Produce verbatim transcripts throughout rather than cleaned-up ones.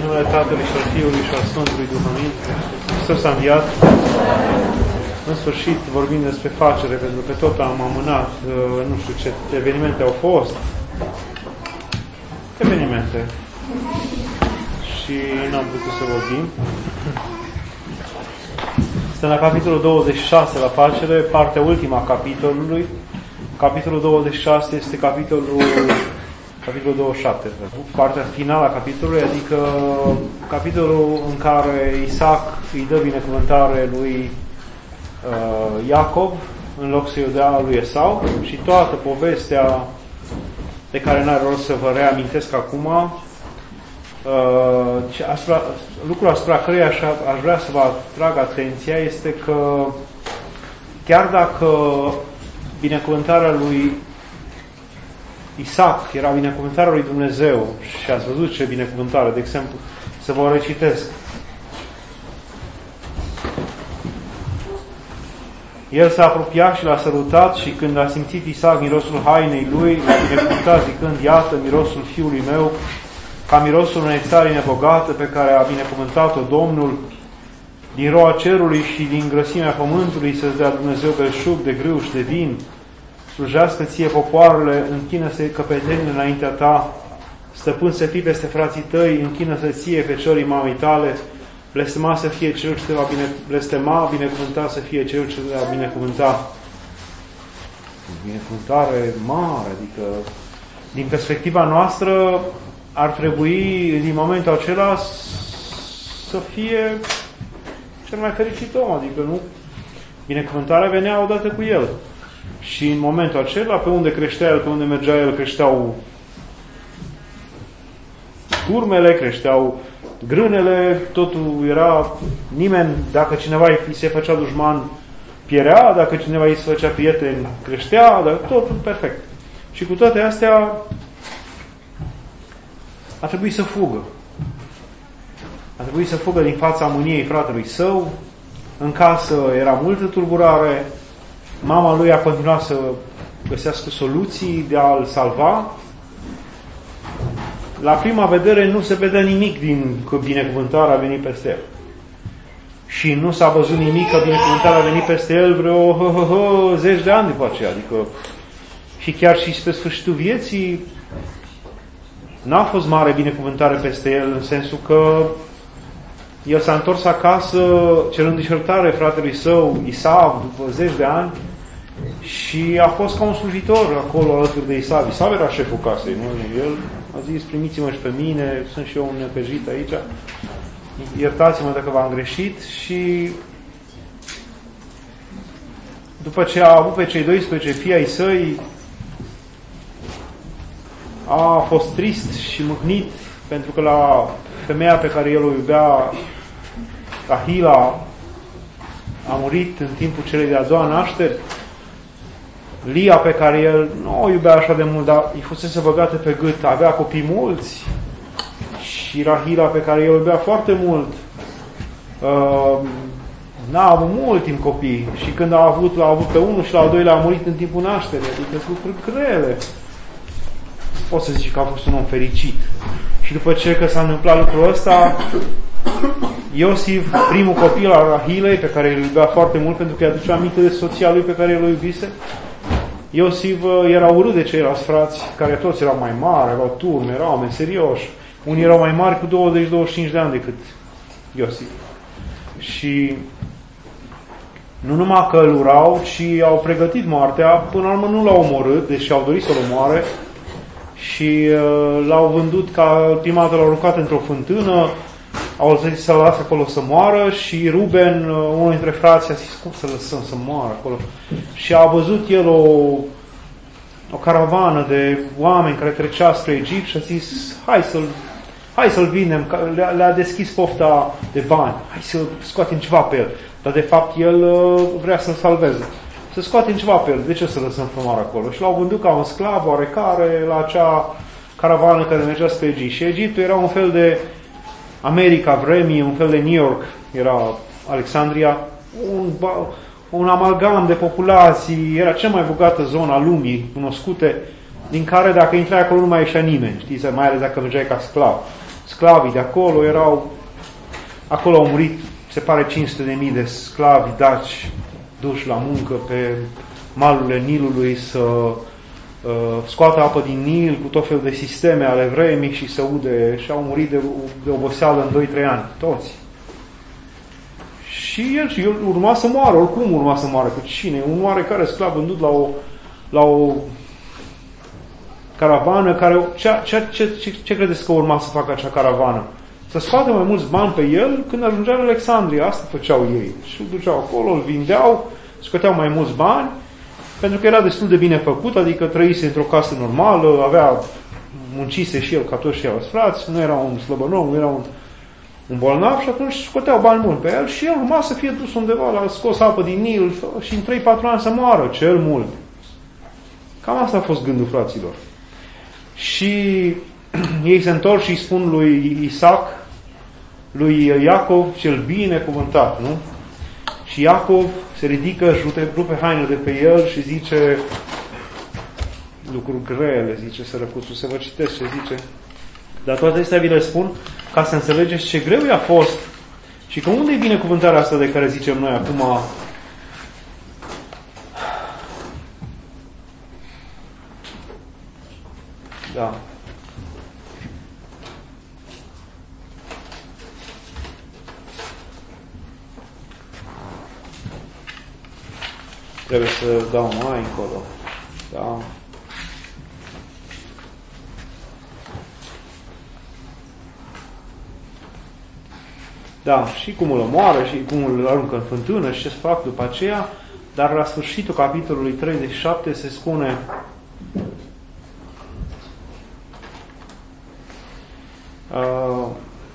numele Tatălui și al Fiului și al Sfântului Duh, amin. Hristos a înviat. În sfârșit vorbim despre facere, pentru că tot am amânat, nu știu ce evenimente au fost. Evenimente. Și n-am putut să vorbim. Este la capitolul douăzeci și șase la facere, partea ultima a capitolului. Capitolul douăzeci și șase este capitolul capitolul douăzeci și șapte, partea finală a capitolului, adică capitolul în care Isaac îi dă binecuvântare lui uh, Iacov în loc să-i o dea lui Esau, și toată povestea de care n-are rost să vă reamintesc acum, uh, asupra, lucrul asupra căruia aș, aș vrea să vă atrag atenția este că chiar dacă binecuvântarea lui Isaac era binecuvântarea lui Dumnezeu, și ați văzut ce binecuvântare, de exemplu, să vă recitesc. El s-a apropiat și l-a sărutat, și când a simțit Isaac mirosul hainei lui, l-a binecuvântat zicând: iată mirosul fiului meu, ca mirosul unei țari nebogate pe care a binecuvântat-o Domnul. Din roa cerului și din grăsimea pământului să-ți dea Dumnezeu belșug de grâu și de vin. Slujească ție popoarele, închină-se căpetenile înaintea ta, stăpân să fii peste frații tăi, închină-se ție feciorii mamei tale, blestema să fie cel ce te va bine, blestema, binecuvânta să fie cel ce te va binecuvânta. Binecuvântare mare, adică din perspectiva noastră ar trebui din momentul acela să fie cel mai fericit om, adică nu? Binecuvântarea venea odată cu el. Și în momentul acela, pe unde creștea el, pe unde mergea el, creșteau turmele, creșteau grânele, totul era, nimeni, dacă cineva îi se făcea dușman, pierea, dacă cineva îi se făcea prieten, creștea, dar totul perfect. Și cu toate astea a trebuit să fugă. A trebuit să fugă din fața mâniei fratelui său, în casă era multă tulburare, mama lui a continuat să găsească soluții de a-l salva. La prima vedere nu se vedea nimic din că binecuvântarea a venit peste el. Și nu s-a văzut nimic că binecuvântarea a venit peste el vreo hă, hă, hă, zeci de ani după aceea. Adică, și chiar și spre sfârșitul vieții n-a fost mare binecuvântare peste el, în sensul că el s-a întors acasă cerând iertare fratelui său, Isav, după zeci de ani, și a fost ca un slujitor acolo alături de Isav. Isav era șeful casei, nu? El a zis: primiți-mă și pe mine, sunt și eu un necăjit aici, iertați-mă dacă v-am greșit. Și după ce a avut pe cei doisprezece fii ai săi, a fost trist și mâhnit, pentru că la femeia pe care el o iubea, Rahila, a murit în timpul celei de-a doua nașteri. Lia, pe care el nu o iubea așa de mult, dar îi fusese băgată pe gât, avea copii mulți. Și Rahila, pe care el o iubea foarte mult, uh, n-a avut mult timp copii. Și când a avut, l-a avut pe unul și la al doilea a murit în timpul nașterii. Adică sunt lucruri grele. Poți să zici că a fost un om fericit. Și după ce că s-a întâmplat lucrul ăsta, Iosif, primul copil al Rahilei, pe care îl iubea foarte mult, pentru că îi aducea aminte de soția lui pe care el o iubise, Iosif era urât de ceilalți frați, care toți erau mai mari, erau turme, erau oameni serioși. Unii erau mai mari cu douăzeci douăzeci și cinci de ani decât Iosif. Și nu numai că îl urau, ci au pregătit moartea, până la urmă nu l-au omorât, deși au dorit să-l omoare, și uh, l-au vândut ca prima dată, l-au aruncat într-o fântână, au zis să-l lasă acolo să moară, și Ruben, unul dintre frații, a zis: cum să lăsăm să moară acolo? Și a văzut el o, o caravană de oameni care trecea spre Egipt și a zis: hai să-l, hai să-l vindem, le-a, le-a deschis pofta de bani, hai să scoatem ceva pe el. Dar de fapt el vrea să-l salveze. Să scoatem ceva pe el, de ce să lăsăm să moară acolo? Și l-au vândut ca un sclav oarecare la acea caravană care mergea spre Egipt. Și Egiptul era un fel de America vremii, un fel de New York, era Alexandria, un, un amalgam de populații, era cea mai bogată zonă a lumii cunoscute, din care dacă intrai acolo nu mai ieșea nimeni, știți, mai ales dacă mergeai ca sclav. sclavii de acolo erau, acolo au murit, se pare, cinci sute de mii de sclavi daci duși la muncă pe malurile Nilului să uh, scoată apă din Nil cu tot felul de sisteme ale vremii și să ude, și au murit de, de oboseală în doi trei ani, toți. Și el, și el urma să moară, oricum urma să moară, cu cine? Un oarecare sclav vândut la o, la o caravană, care, ce, ce, ce, ce credeți că urma să facă acea caravană? Să scoată mai mulți bani pe el când ajungea în Alexandria. Asta făceau ei. Și îl duceau acolo, îl vindeau, scoteau mai mulți bani, pentru că era destul de bine făcut, adică trăise într-o casă normală, avea, muncise și el ca toți ceilalți frați, nu era un slăbănou, nu era un, un bolnav, și atunci scoteau bani mulți pe el și el urma să fie dus undeva, la scos apă din Nil și în trei patru ani să moară, cel mult. Cam asta a fost gândul fraților. Și ei se întorc și îi spun lui Isaac, lui Iacov, cel binecuvântat, nu? Și Iacov se ridică, își rupe hainele de pe el și zice lucruri grele, zice sărăcuțul, să vă citesc ce zice. Dar toate astea vi le spun ca să înțelegeți ce greu i-a fost și că unde e binecuvântarea asta de care zicem noi acum. Da. Trebuie să dau mai încolo. Da. Da, și cum îl omoară, și cum îl aruncă în fântână, și ce fac după aceea, dar la sfârșitul capitolului treizeci și șapte se spune uh,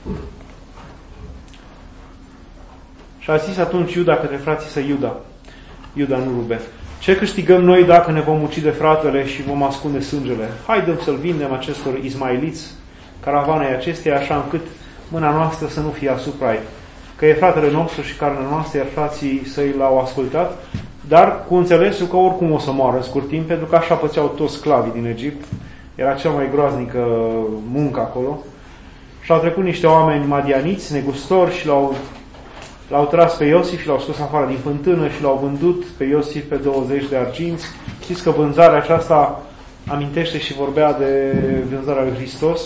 și a zis atunci Iuda către frații săi, Iuda, Iuda, nu Ruben, ce câștigăm noi dacă ne vom ucide fratele și vom ascunde sângele? Haidem să-l vindem acestor ismailiți, caravanei acesteia, așa încât mâna noastră să nu fie asupra ei. Că e fratele nostru și carnea noastră, iar frații săi l-au ascultat, dar cu înțelesul că oricum o să moară în scurt timp, pentru că așa pățeau toți sclavii din Egipt. Era cea mai groaznică muncă acolo. Și au trecut niște oameni madianiți, negustori, și l-au, l-au tras pe Iosif și l-au scos afară din fântână și l-au vândut pe Iosif pe douăzeci de arginți. Știți că vânzarea aceasta amintește și vorbea de vânzarea lui Hristos.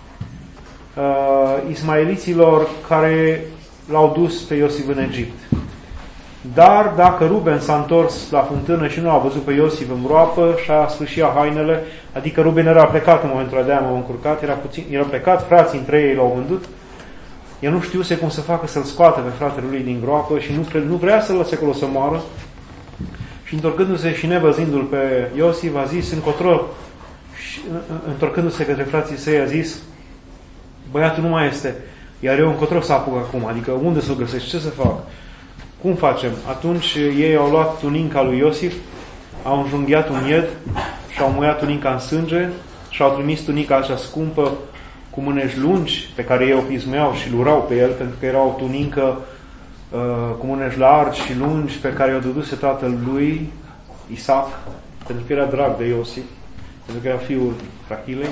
Uh, ismaeliților care l-au dus pe Iosif în Egipt. Dar dacă Ruben s-a întors la fântână și nu a văzut pe Iosif în groapă și a sfârșit hainele, adică Ruben era plecat în momentul ăla, de-aia m-au încurcat, era, puțin, era plecat, frații între ei l-au vândut, el nu știuse cum să facă să-l scoată pe fratele lui din groapă și nu, nu vrea să-l lase acolo să moară, și întorcându-se și nevăzindu-l pe Iosif, a zis încotro, și, întorcându-se către frații săi, a zis: băiatul nu mai este, iar eu încotro să apuc acum, adică unde să-l găsesc, ce să fac? Cum facem? Atunci ei au luat tunica lui Iosif, au înjunghiat un ied și au muiat tunica în sânge și au trimis tunica acea scumpă cu mânești lungi, pe care ei o pismuiau și lurau pe el, pentru că era o tunică uh, cu mânești largi și lungi, pe care i-o dăduse tatăl lui Isaac, pentru că era drag de Iosif, pentru că era fiul Rachilei.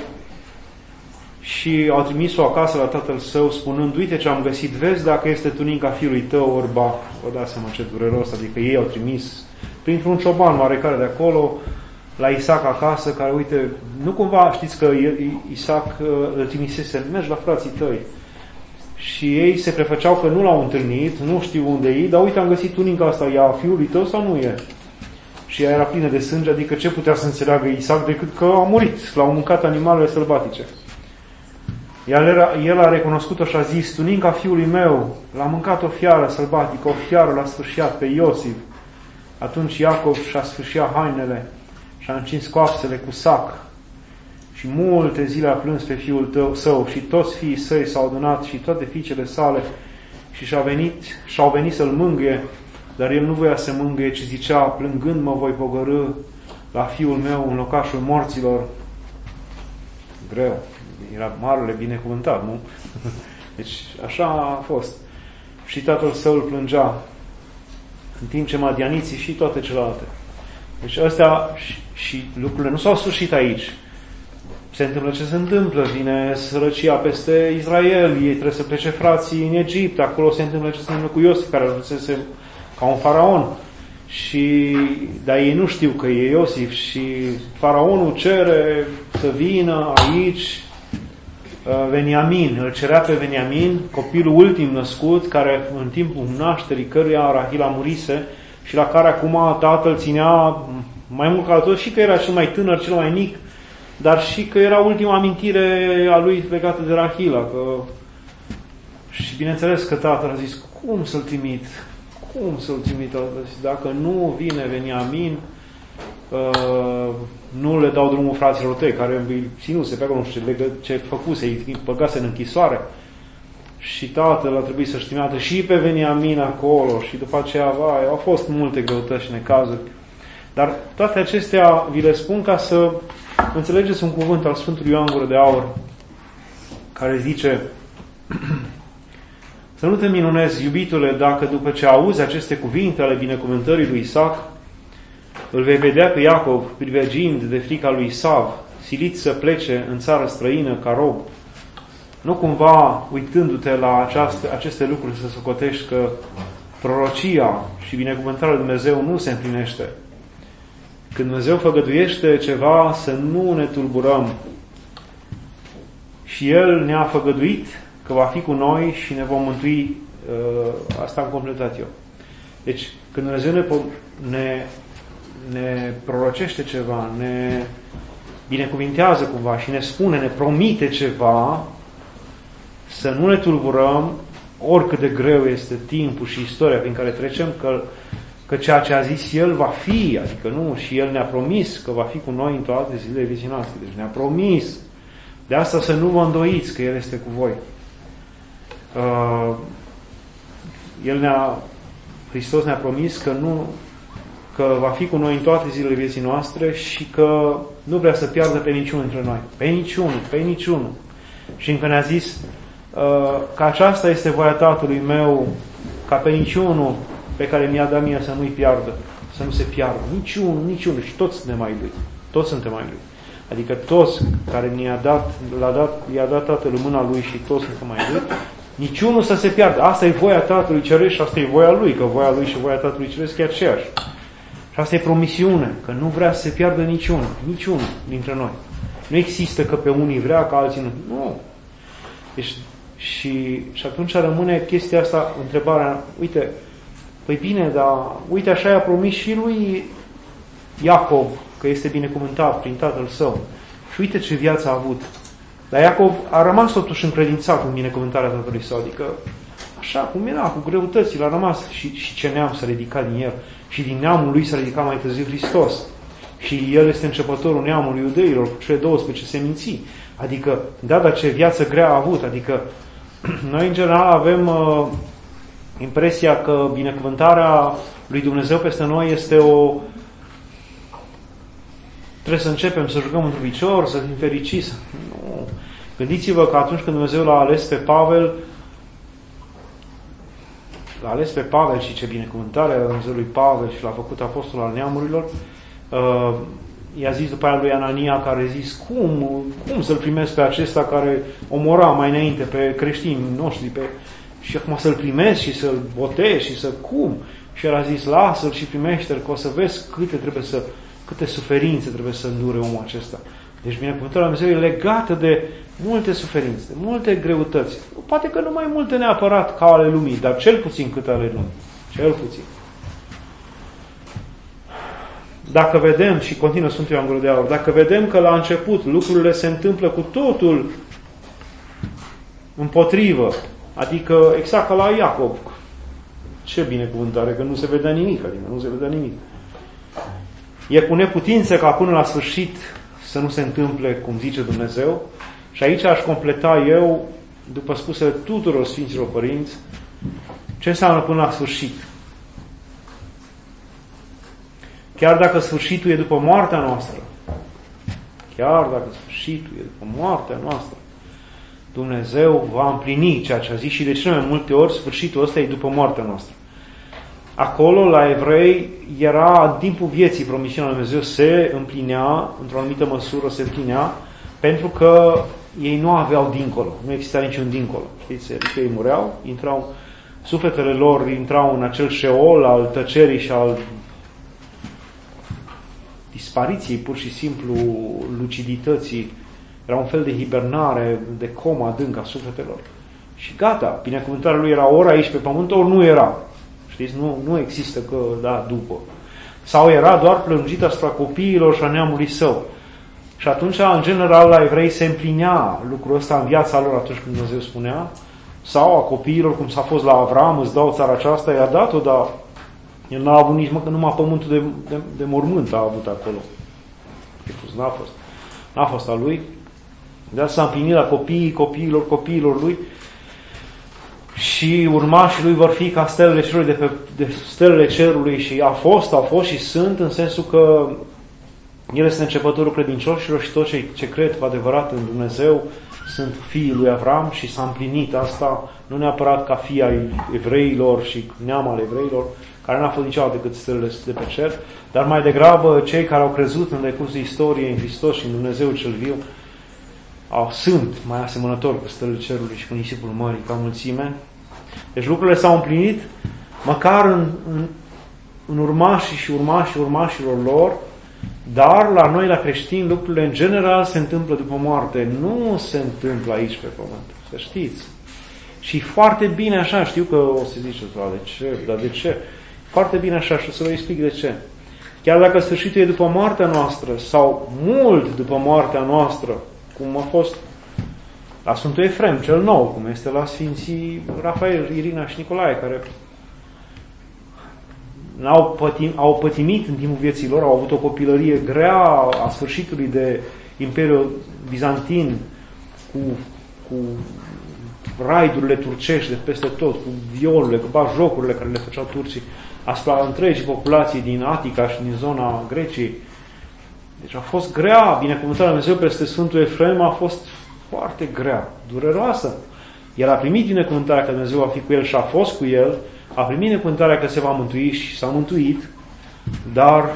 Și au trimis-o acasă la tatăl său, spunând: uite ce am găsit, vezi dacă este tunica fiului tău, ori ba. Vă dați seama ce dureros, adică ei au trimis printr-un cioban oarecare de acolo la Isaac acasă, care, uite, nu cumva știți că Isaac îl trimisese, mergi la frații tăi. Și ei se prefăceau că nu l-au întâlnit, nu știu unde e, dar uite, am găsit tunica asta, ea a fiului tău sau nu e? Și ea era plină de sânge, adică ce putea să înțeleagă Isaac decât că a murit, l-au mâncat animalele sălbatice. Iar el a recunoscut-o și a zis: tunica fiului meu, l-a mâncat o fiară sălbatică, o fiară l-a sfârșiat pe Iosif. Atunci Iacov și-a sfârșiat hainele și a încins coapsele cu sac și multe zile a plâns pe fiul tău, său, și toți fiii săi s-au adunat și toate fiicele sale și și-au venit, și-au venit să-l mângâie, dar el nu voia să mângâie, ci zicea: plângând mă voi pogorî la fiul meu în locașul morților. Greu. Era marele binecuvântat, nu? Deci așa a fost. Și tatăl său îl plângea, în timp ce madianiții și toate celelalte. Deci astea și, și lucrurile nu s-au sfârșit aici. se întâmplă ce se întâmplă, vine sărăcia peste Israel, ei trebuie să plece frații în Egipt, acolo se întâmplă ce se întâmplă cu Iosif, care ajunsese ca un faraon. Și, dar ei nu știu că e Iosif și faraonul cere să vină aici Veniamin, îl cerea pe Veniamin, copilul ultim născut, care în timpul nașterii căruia Rahila murise și la care acum tatăl ținea mai mult ca tot, și că era cel mai tânăr, cel mai mic, dar și că era ultima amintire a lui legată de Rahila. Că... Și bineînțeles că tatăl a zis, cum să-l trimit? Cum să-l trimit? Dacă nu vine Veniamin, uh, nu le dau drumul fraților tăi, care îi ținuse pe acolo, nu știu ce, ce făcuse, îi băgase în închisoare. Și tatăl a trebuit să-și trimită și pe Veniamin acolo și după aceea, vai, au fost multe greutăți și necazuri. Dar toate acestea vi le spun ca să înțelegeți un cuvânt al Sfântului Ioan Gură de Aur, care zice: să nu te minunezi, iubitule, dacă după ce auzi aceste cuvinte ale binecuvântării lui Isaac, îl vei vedea pe Iacov privegind de frica lui Isav, silit să plece în țară străină ca rob. Nu cumva, uitându-te la aceaste, aceste lucruri, să socotești că prorocia și binecuvântarea lui Dumnezeu nu se împlinește. Când Dumnezeu făgăduiește ceva, să nu ne tulburăm. Și El ne-a făgăduit că va fi cu noi și ne vom mântui. Asta am completat eu. Deci, când Dumnezeu ne, ne, ne prorocește ceva, ne binecuvintează cumva și ne spune, ne promite ceva, să nu ne tulburăm, oricât de greu este timpul și istoria prin care trecem, că, că ceea ce a zis El va fi, adică nu, și El ne-a promis că va fi cu noi în toate zilele vieții noastre. Deci ne-a promis. De asta să nu vă îndoiți că El este cu voi. Uh, El ne-a, Hristos ne-a promis că nu, că va fi cu noi în toate zilele vieții noastre și că nu vrea să piardă pe niciunul dintre noi. Pe niciunul, pe niciunul. Și încă ne-a zis uh, că aceasta este voia Tatălui meu, ca pe niciunul pe care mi-a dat mie să nu-i piardă, să nu se piardă. Niciunul, niciunul. Și toți suntem mai lui. Toți suntem mai lui. Adică toți care mi-a dat, l-a dat, i-a dat Tatăl în mâna lui și toți suntem mai lui, niciunul să se piardă. Asta e voia Tatălui Ceresc și asta e voia lui, că voia lui și voia Tatălui Ceresc e aceeași. Și asta e promisiune, că nu vrea să se piardă niciunul, niciunul dintre noi. Nu există că pe unii vrea, că alții nu. Nu. Deci, și, și atunci rămâne chestia asta, întrebarea, uite, păi bine, dar uite, așa i-a promis și lui Iacov, că este binecuvântat prin tatăl său. Și uite ce viață a avut. Dar Iacov a rămas totuși încredințat în binecuvântarea tatălui său, adică așa cum era, cu greutățile a rămas. Și, și ce neam s-a ridicat din el. Și din neamul lui s-a ridicat mai târziu Hristos. Și el este începătorul neamului iudeilor, cu cele douăsprezece seminții. Adică, da, dar ce viață grea a avut. Adică, noi în general avem uh, impresia că binecuvântarea lui Dumnezeu peste noi este o... Trebuie să începem să jucăm într-un picior, să fim fericiți. Nu. Gândiți-vă că atunci când Dumnezeu l-a ales pe Pavel, l-a ales pe Pavel și ce binecuvântare a Dumnezeului Pavel și l-a făcut apostol al neamurilor, uh, i-a zis după aia lui Anania, care a zis, cum, cum să-l primesc pe acesta care omora mai înainte pe creștinii noștri, pe... și acum să-l primesc și să-l botez și să cum? Și el a zis, lasă-l și primește-l, că o să vezi câte trebuie să, câte suferințe trebuie să îndure omul acesta. Deci binecuvântarea Lui Dumnezeu e legată de multe suferințe, de multe greutăți. Poate că nu mai multe neapărat ca ale lumii, dar cel puțin cât ale lumii. Cel puțin. Dacă vedem, și continuă Sfântul Ioan Gură de Aur, dacă vedem că la început lucrurile se întâmplă cu totul împotrivă, adică exact ca la Iacov, ce binecuvântare, că nu se vedea nimic, adică nu se vedea nimic. E cu neputință ca până la sfârșit să nu se întâmple cum zice Dumnezeu. Și aici aș completa eu, după spusele tuturor Sfinților Părinți, ce înseamnă până la sfârșit. Chiar dacă sfârșitul e după moartea noastră, chiar dacă sfârșitul e după moartea noastră, Dumnezeu va împlini ceea ce a zis și de cele mai multe ori sfârșitul ăsta e după moartea noastră. Acolo, la evrei, era în timpul vieții promisiunea lui Dumnezeu, se împlinea, într-o anumită măsură se împlinea, Pentru că ei nu aveau dincolo, nu exista niciun dincolo. Știți, adică ei mureau, intrau, sufletele lor intrau în acel șeol al tăcerii și al dispariției, pur și simplu, lucidității. Era un fel de hibernare, de comă adânc a sufletelor. Și gata, binecuvântarea lui era ori aici pe pământ, ori nu era. Știți, nu, nu există că, da, după. Sau era doar plăngit asupra copiilor și a neamului său. Și atunci, în general, la evrei se împlinea lucrul ăsta în viața lor atunci când Dumnezeu spunea, sau a copiilor, cum s-a fost la Avram, îți dau țara aceasta, i-a dat-o, dar el n-a avut nici măcar numai pământul de, de, de mormânt a avut acolo. N-a fost. N-a fost a lui. De s-a împlinit la copiii, copiilor, copiilor lui și urmașii lui vor fi ca stelele cerului de pe de stelele cerului și a fost, au fost și sunt, în sensul că el este începătorul credincioșilor și toți cei ce cred cu adevărat în Dumnezeu sunt fiii lui Avram și s-a împlinit asta, nu neapărat ca fii ai evreilor și neam al evreilor, care n-a fost niciodată decât stelele de pe cer, dar mai degrabă cei care au crezut în decursul istoriei în Hristos și în Dumnezeu cel viu au, sunt mai asemănători cu stelele cerului și cu nisipul mării ca mulțime. Deci lucrurile s-au împlinit măcar în, în, în urmașii și urmașii urmașilor lor, dar la noi, la creștini, lucrurile în general se întâmplă după moarte. Nu se întâmplă aici pe pământ, să știți. Și foarte bine așa, știu că o să ziceți, de ce? Dar de ce? Foarte bine așa și o să vă explic de ce. Chiar dacă sfârșitul e după moartea noastră sau mult după moartea noastră, cum a fost la Sfântul Efrem cel nou, cum este la Sfinții Rafael, Irina și Nicolae, care au pătim, au pătimit în timpul vieții lor, au avut o copilărie grea a sfârșitului de Imperiul Bizantin, cu, cu raidurile turcești de peste tot, cu violurile, cu bajocurile care le făceau turcii asupra întregii populații din Atica și din zona Greciei. Deci a fost grea, binecuvântarea Lui Dumnezeu peste Sfântul Efrem a fost foarte grea, dureroasă. El a primit binecuvântarea că Dumnezeu va fi cu el și a fost cu el, a primit binecuvântarea că se va mântui și s-a mântuit, dar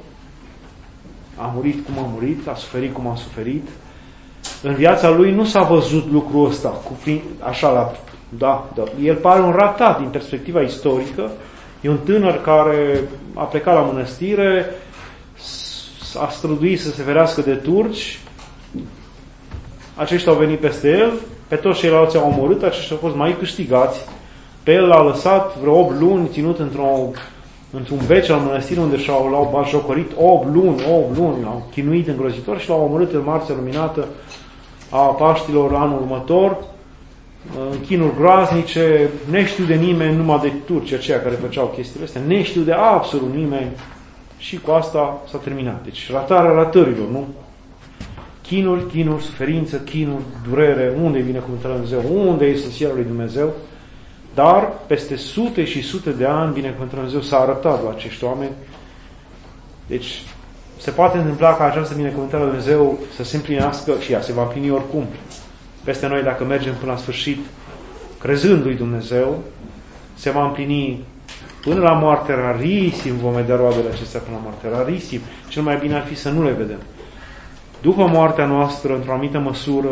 a murit cum a murit, a suferit cum a suferit. În viața lui nu s-a văzut lucrul ăsta, cu, așa, la, da, da, el pare un ratat din perspectiva istorică. E un tânăr care a plecat la mănăstire, a străduit să se ferească de turci, aceștia au venit peste el, pe toți ceilalți au omorât, aceștia au fost mai câștigați. Pe el l-a lăsat vreo opt luni, ținut într-un, într-un beci al mănăstirii unde și-au, l-au bajocorit opt luni, opt luni, l-au chinuit îngrozitor și l-au omorât în marțea luminată a Paștilor anul următor, în chinuri groaznice, neștiu de nimeni, numai de turci aceia care făceau chestiile astea, neștiu de absolut nimeni, și cu asta s-a terminat. Deci ratarea ratărilor, nu? Chinuri, chinuri, suferință, chinuri, durere, unde e binecuvântarea Lui Dumnezeu, unde e sosirea Lui Dumnezeu, dar peste sute și sute de ani binecuvântarea Lui Dumnezeu s-a arătat la acești oameni. Deci se poate întâmpla ca această binecuvântare Lui Dumnezeu să se împlinească și ea se va împlini oricum peste noi dacă mergem până la sfârșit crezându-i Dumnezeu, se va împlini până la moarte. Rarisim vom vedea roadele acestea până la moarte, rarisim. Cel mai bine ar fi să nu le vedem. După moartea noastră, într-o anumită măsură,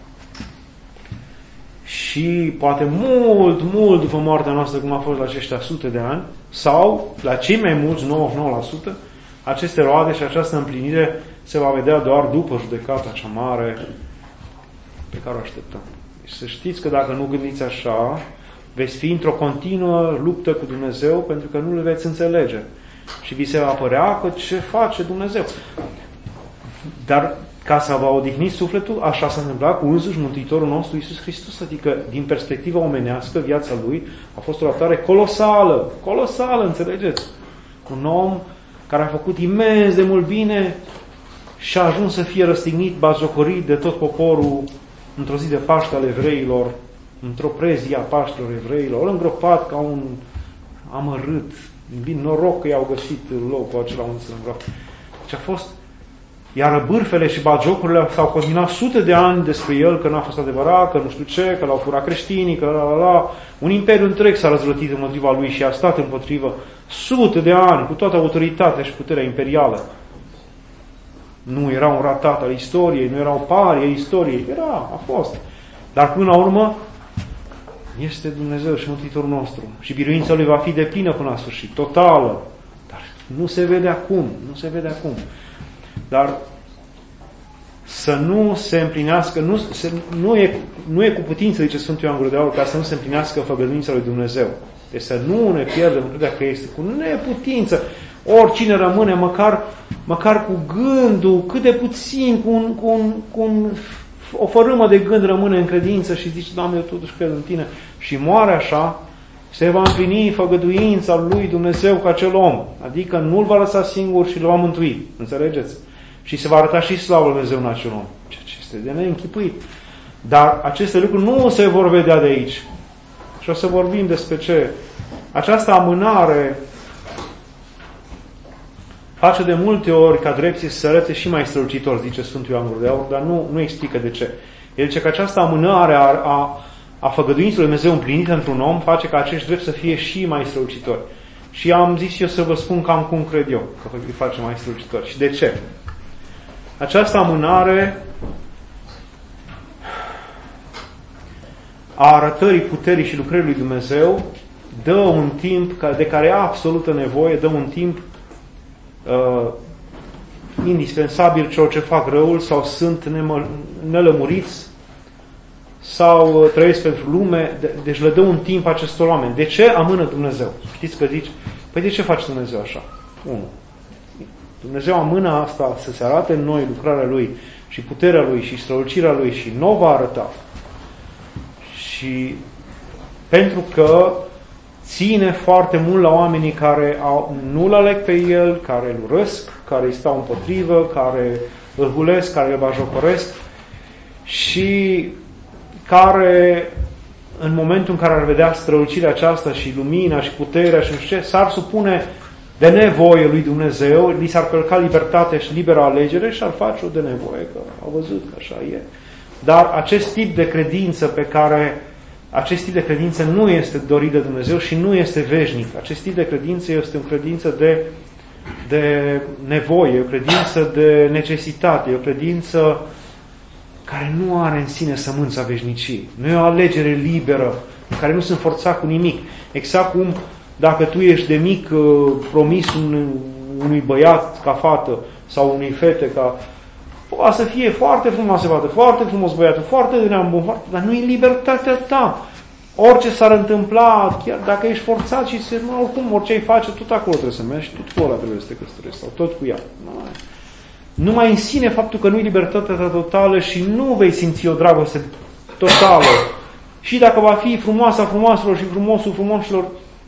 și poate mult, mult după moartea noastră, cum a fost la aceștia sute de ani, sau la cei mai mulți, nouăzeci și nouă la sută, aceste roade și această împlinire se va vedea doar după judecata cea mare pe care o așteptăm. Deci să știți că dacă nu gândiți așa, veți fi într-o continuă luptă cu Dumnezeu, pentru că nu le veți înțelege. Și vi se va părea că ce face Dumnezeu. Dar ca să vă odihniți sufletul, așa s-a întâmplat cu însuși Mântuitorul nostru Iisus Hristos. Adică, din perspectiva omenească, viața Lui a fost o ratare colosală. Colosală, înțelegeți? Un om care a făcut imens de mult bine și a ajuns să fie răstignit, batjocorit de tot poporul într-o zi de Paște al evreilor, într-o prezie a Paștelor evreilor, îngropat ca un amărât. Din noroc că i-au găsit locul acela unde se îngroapă. Deci a fost. Iar bârfele și bagiocurile s-au combinat sute de ani despre el, că n-a fost adevărat, că nu știu ce, că l-au furat creștinii, că la la la. Un imperiu întreg s-a răzvrătit împotriva lui și a stat împotrivă sute de ani, cu toată autoritatea și puterea imperială. nu era un ratat al istoriei, nu era o parie a istoriei, era, a fost. Dar până la urmă, este Dumnezeu și Mântuitorul nostru. Și biruința Lui va fi deplină până la sfârșit, totală. Dar nu se vede acum, nu se vede acum. Dar să nu se împlinească, nu, se, nu, e, nu e cu putință, zice Sfântul Ioan Gură de Aur, ca să nu se împlinească făgăduința lui Dumnezeu. Deci să nu ne pierdem încrederea că este cu neputință. Oricine rămâne măcar, măcar cu gândul, cât de puțin, cu, un, cu, un, cu un, o fărâmă de gând rămâne în credință și zice, Doamne, eu totuși cred în Tine, și moare așa, se va împlini făgăduința lui Dumnezeu cu acel om. Adică nu-l va lăsa singur și îl va mântui. Înțelegeți? Și se va arăta și slavă lui Dumnezeu în acel om. Ceea ce este de neînchipuit. Dar aceste lucruri nu se vor vedea de aici. Și o să vorbim despre ce. Această amânare face de multe ori ca drepții să se arăte și mai strălucitor, zice Sfântul Ioan Gură de Aur, dar nu, nu explică de ce. El zice că această amânare a, a, a făgăduinței lui Dumnezeu împlinită într-un om face ca acești drepți să fie și mai strălucitori. Și am zis eu să vă spun cam cum cred eu că îi face mai strălucitori. Și de ce? Această amânare a arătării puterii și lucrării lui Dumnezeu dă un timp de care e absolută nevoie, dă un timp uh, indispensabil celor ce fac răul sau sunt nelămuriți sau trăiesc pentru lume, de, deci le dă un timp acestor oameni. De ce amână Dumnezeu? Știți că zici, păi de ce face Dumnezeu așa? Unu. Dumnezeu amână asta să se arate în noi lucrarea Lui și puterea Lui și strălucirea Lui și nu va arăta. Și pentru că ține foarte mult la oamenii care au, nu-L aleg pe El, care îl urăsc, care îi stau împotrivă, care îl hulesc, care îl bajocoresc și care în momentul în care ar vedea strălucirea aceasta și lumina și puterea și nu știu ce, s-ar supune de nevoie lui Dumnezeu, li s-ar călca libertatea și libera alegere și ar face-o de nevoie, că au văzut că așa e. Dar acest tip de credință pe care, acest tip de credință nu este dorit de Dumnezeu și nu este veșnic. Acest tip de credință este o credință de, de nevoie, o credință de necesitate, o credință care nu are în sine sămânța veșniciei. Nu e o alegere liberă, în care nu sunt forțat cu nimic. Exact cum dacă tu ești de mic promis un, unui băiat ca fată sau unei fete ca... Poate să fie foarte frumoasă fată, foarte frumos băiatul, foarte de neam bun, foarte, dar nu e libertatea ta. Orice s-ar întâmpla, chiar dacă ești forțat și se, nu, oricum, orice îi face, tot acolo trebuie să mergi și tot cu ăla trebuie să te căsătorești sau tot cu ea. Numai în sine faptul că nu e libertatea ta totală și nu vei simți o dragoste totală. Și dacă va fi frumoasa frumoaselor și frumosul frumoșilor,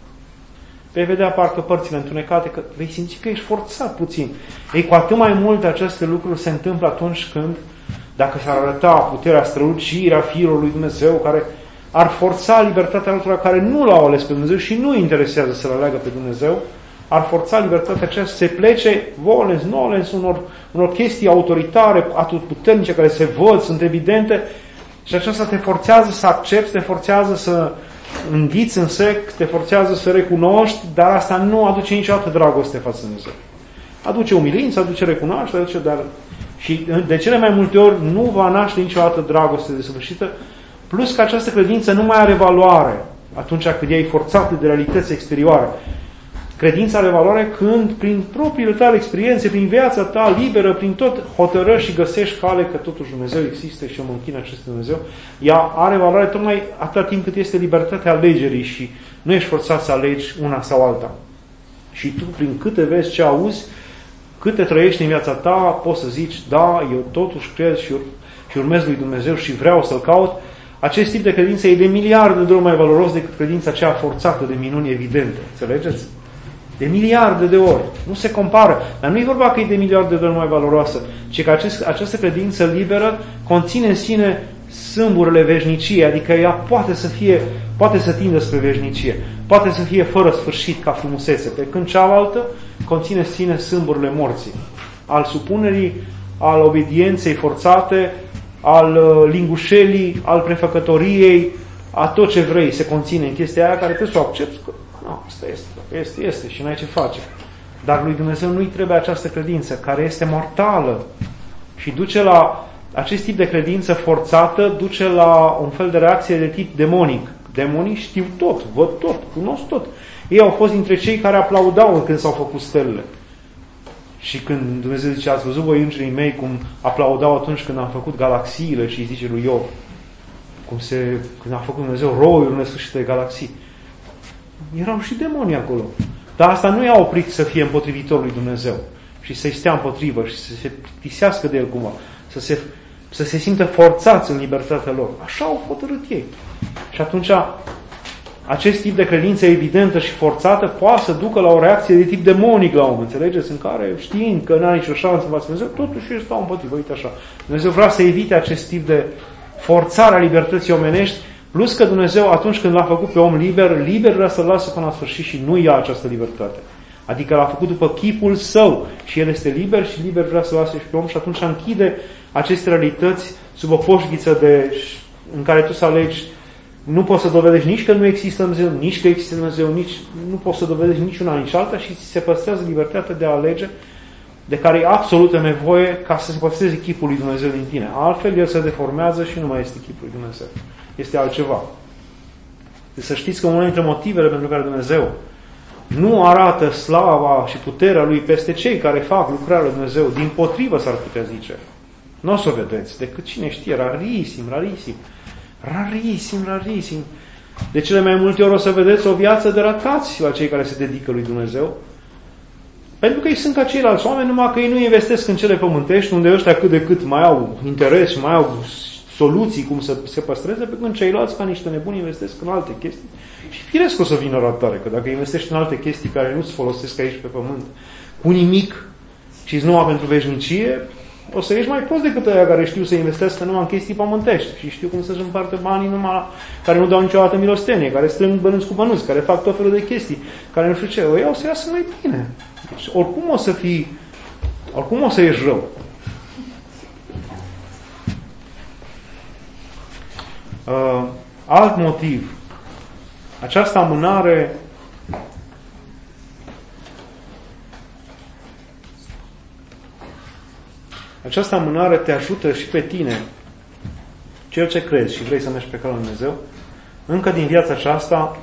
vei vedea parcă părțile întunecate, că vei simți că ești forțat puțin. Ei, cu atât mai mult aceste lucruri se întâmplă atunci când, dacă s-ar arăta puterea, strălucirea Fiilor lui Dumnezeu, care ar forța libertatea altora care nu l-au ales pe Dumnezeu și nu interesează să-L aleagă pe Dumnezeu, ar forța libertatea aceea să se plece volens, nolens, unor, unor chestii autoritare, atotputernice, care se văd, sunt evidente, și aceasta te forțează să accepti, te forțează să înghiți în sec, te forțează să recunoști, dar asta nu aduce niciodată dragoste față de Dumnezeu. Aduce umilință, aduce recunoaștere, aduce, dar și de cele mai multe ori nu va naște niciodată dragoste desăvârșită, plus că această credință nu mai are valoare atunci când ea e forțată de realități exterioare. Credința are valoare când, prin propriile tale experiențe, prin viața ta liberă, prin tot hotărăști și găsești cale că totuși Dumnezeu există și eu mă închin acest Dumnezeu. Ea are valoare tocmai atâta timp cât este libertatea alegerii și nu ești forțat să alegi una sau alta. Și tu, prin câte vezi ce auzi, câte trăiești în viața ta, poți să zici, da, eu totuși cred și, ur- și urmez lui Dumnezeu și vreau să-L caut. Acest tip de credință e de miliarde de ori mai valoros decât credința aceea forțată de minuni evidente. Înțelegeți? De miliarde de ori. Nu se compară. Dar nu e vorba că e de miliarde de ori mai valoroasă, ci că acest, această credință liberă conține în sine sâmburile veșniciei, adică ea poate să fie, poate să tindă spre veșnicie, poate să fie fără sfârșit ca frumusețe, pe când cealaltă conține în sine sâmburile morții, al supunerii, al obedienței forțate, al lingușelii, al prefăcătoriei, a tot ce vrei se conține în chestia aia care trebuie să o accepti. Că, nu, asta este, este, este și n-ai ce face. Dar lui Dumnezeu nu-i trebuie această credință, care este mortală și duce la acest tip de credință forțată, duce la un fel de reacție de tip demonic. Demonii știu tot, văd tot, cunosc tot. Ei au fost dintre cei care aplaudau când s-au făcut stelele. Și când Dumnezeu zice, ați văzut voi îngerii mei cum aplaudau atunci când am făcut galaxiile, și îi zice lui Iov, cum se, când a făcut Dumnezeu roiul nesfârșite de galaxii. Erau și demonii acolo. Dar asta nu i-a oprit să fie împotrivitor lui Dumnezeu și să-i stea împotrivă și să se plictisească de el cumva, să se, să se simtă forțați în libertatea lor. Așa au hotărât ei. Și atunci acest tip de credință evidentă și forțată poate să ducă la o reacție de tip demonic la om, înțelegeți? În care, știind că n-a nicio șansă în fața Dumnezeu, totuși eu stau împotrivă. Uite așa. Dumnezeu vrea să evite acest tip de forțare a libertății omenești, plus că Dumnezeu, atunci când l-a făcut pe om liber, liber vrea să-l lasă până la sfârșit și nu ia această libertate. Adică l-a făcut după chipul său și el este liber și liber vrea să-l lasă și pe om și atunci închide aceste realități sub o poșghiță de, în care tu să alegi. Nu poți să dovedești nici că nu există Dumnezeu, nici că există Dumnezeu, nici nu poți să dovedești nici una, nici alta și ți se păstrează libertatea de a alege, de care e absolută nevoie ca să se păstreze chipul lui Dumnezeu din tine. Altfel, el se deformează și nu mai este chipul lui Dumnezeu. Este altceva. Deci să știți că unul dintre motivele pentru care Dumnezeu nu arată slava și puterea lui peste cei care fac lucrarea lui Dumnezeu, dimpotrivă s-ar putea zice. Nu o să o vedeți, decât cine știe, rarisim, rarisim. Rarisim, rarisim. De cele mai multe ori o să vedeți o viață de ratați la cei care se dedică lui Dumnezeu. Pentru că ei sunt ca ceilalți oameni, numai că ei nu investesc în cele pământești, unde ăștia cât de cât mai au interes și mai au soluții cum să se păstreze, pe când ceilalți, ca niște nebuni, investesc în alte chestii. Și firesc o să vină ratare, că dacă investești în alte chestii care nu-ți folosesc aici pe pământ cu nimic și-ți numai pentru veșnicie, o să ești mai prost decât aia care știu să investească numai în chestii pământești și știu cum să-și împartă banii numai care nu dau niciodată milostenie, care strâng bănuți cu bănuți, care fac tot felul de chestii, care nu știu ce. O iau să iasă mai bine. Deci, oricum o să fii, oricum o să ești rău. Uh, alt motiv. Această amânare Această amânare te ajută și pe tine, cel ce crezi și vrei să mergi pe calea lui Dumnezeu, încă din viața aceasta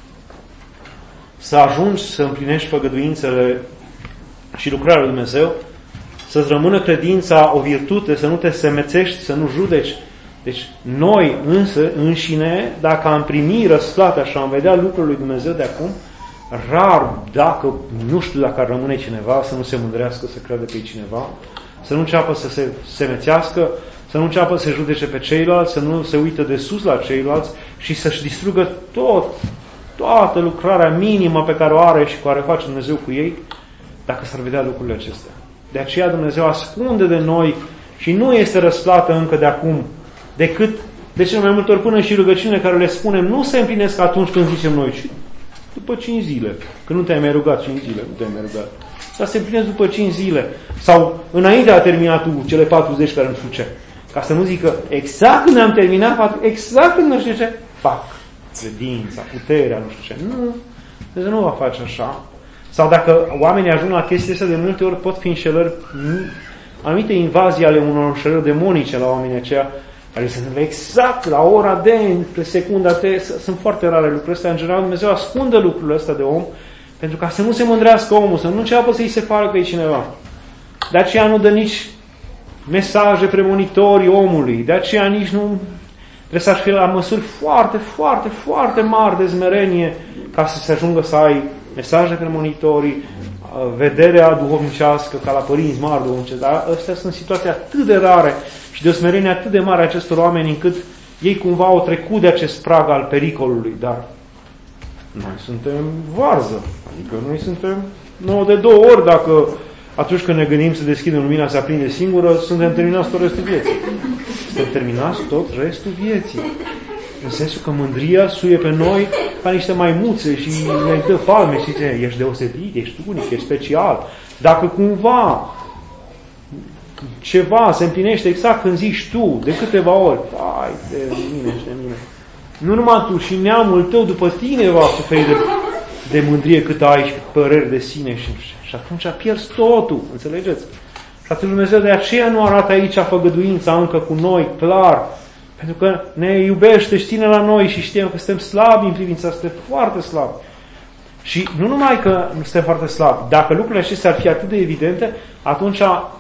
să ajungi să împlinești făgăduințele și lucrarea lui Dumnezeu, să-ți rămână credința o virtute, să nu te semețești, să nu judeci. Deci noi însă, înșine, dacă am primi răsplata și am vedea lucrul lui Dumnezeu de acum, rar, dacă, nu știu dacă ar rămâne cineva, să nu se mândrească, să creadă că e cineva, să nu înceapă să se semețească, să nu înceapă să se judece pe ceilalți, să nu se uită de sus la ceilalți și să-și distrugă tot, toată lucrarea minimă pe care o are și care o face Dumnezeu cu ei, dacă s-ar vedea lucrurile acestea. De aceea Dumnezeu ascunde de noi și nu este răsplată încă de acum, decât de cele mai multe ori până și rugăciunile care le spunem nu se împlinesc atunci când zicem noi, ci după cinci zile. Că nu te-ai mai rugat cinci zile, nu te-ai mai rugat. Dar se împlinesc după cinci zile. Sau înainte a terminat tu cele patruzeci care nu știu ce. Ca să nu zică exact când am terminat, exact când nu știu ce, fac. Credința, puterea, nu știu ce. Nu. Deci nu va face așa. Sau dacă oamenii ajung la chestii astea, de multe ori pot fi înșelări, anumite invazii ale unor înșelări demonice la oamenii aceia, care se întâmplă exact la ora de, pe secunda de, sunt foarte rare lucrurile astea. În general, Dumnezeu ascunde lucrurile astea de om, pentru ca să nu se mândrească omul, să nu înceapă să-i se pară că e cineva. De aceea nu dă nici mesaje premonitorii omului, de aceea nici nu trebuie să fie la măsuri foarte, foarte, foarte mari de smerenie ca să se ajungă să ai mesaje premonitorii, vederea duhovnicească ca la părinți mari duhovnicești. Dar astea sunt situații atât de rare și de o smerenie atât de mare a acestor oameni încât ei cumva au trecut de acest prag al pericolului, dar noi suntem varză. Adică noi suntem nouă de două ori dacă atunci când ne gândim să deschidem lumina, se aprinde singură, suntem terminați tot restul vieții. Suntem terminați tot restul vieții. În sensul că mândria suie pe noi ca niște maimuțe și ne dă palme și zice, ești deosebit, ești unic, ești special. Dacă cumva ceva se împlinește exact când zici tu, de câteva ori, ai de mine și de mine. Nu numai tu, și neamul tău după tine va suferi de, de mândrie cât ai și păreri de sine și, și atunci pierzi totul, înțelegeți? Și atunci Dumnezeu de aceea nu arată aici făgăduința încă cu noi, clar, pentru că ne iubește, știe la noi și știm că suntem slabi în privința asta, suntem foarte slabi. Și nu numai că nu suntem foarte slabi, dacă lucrurile acestea ar fi atât de evidente, atunci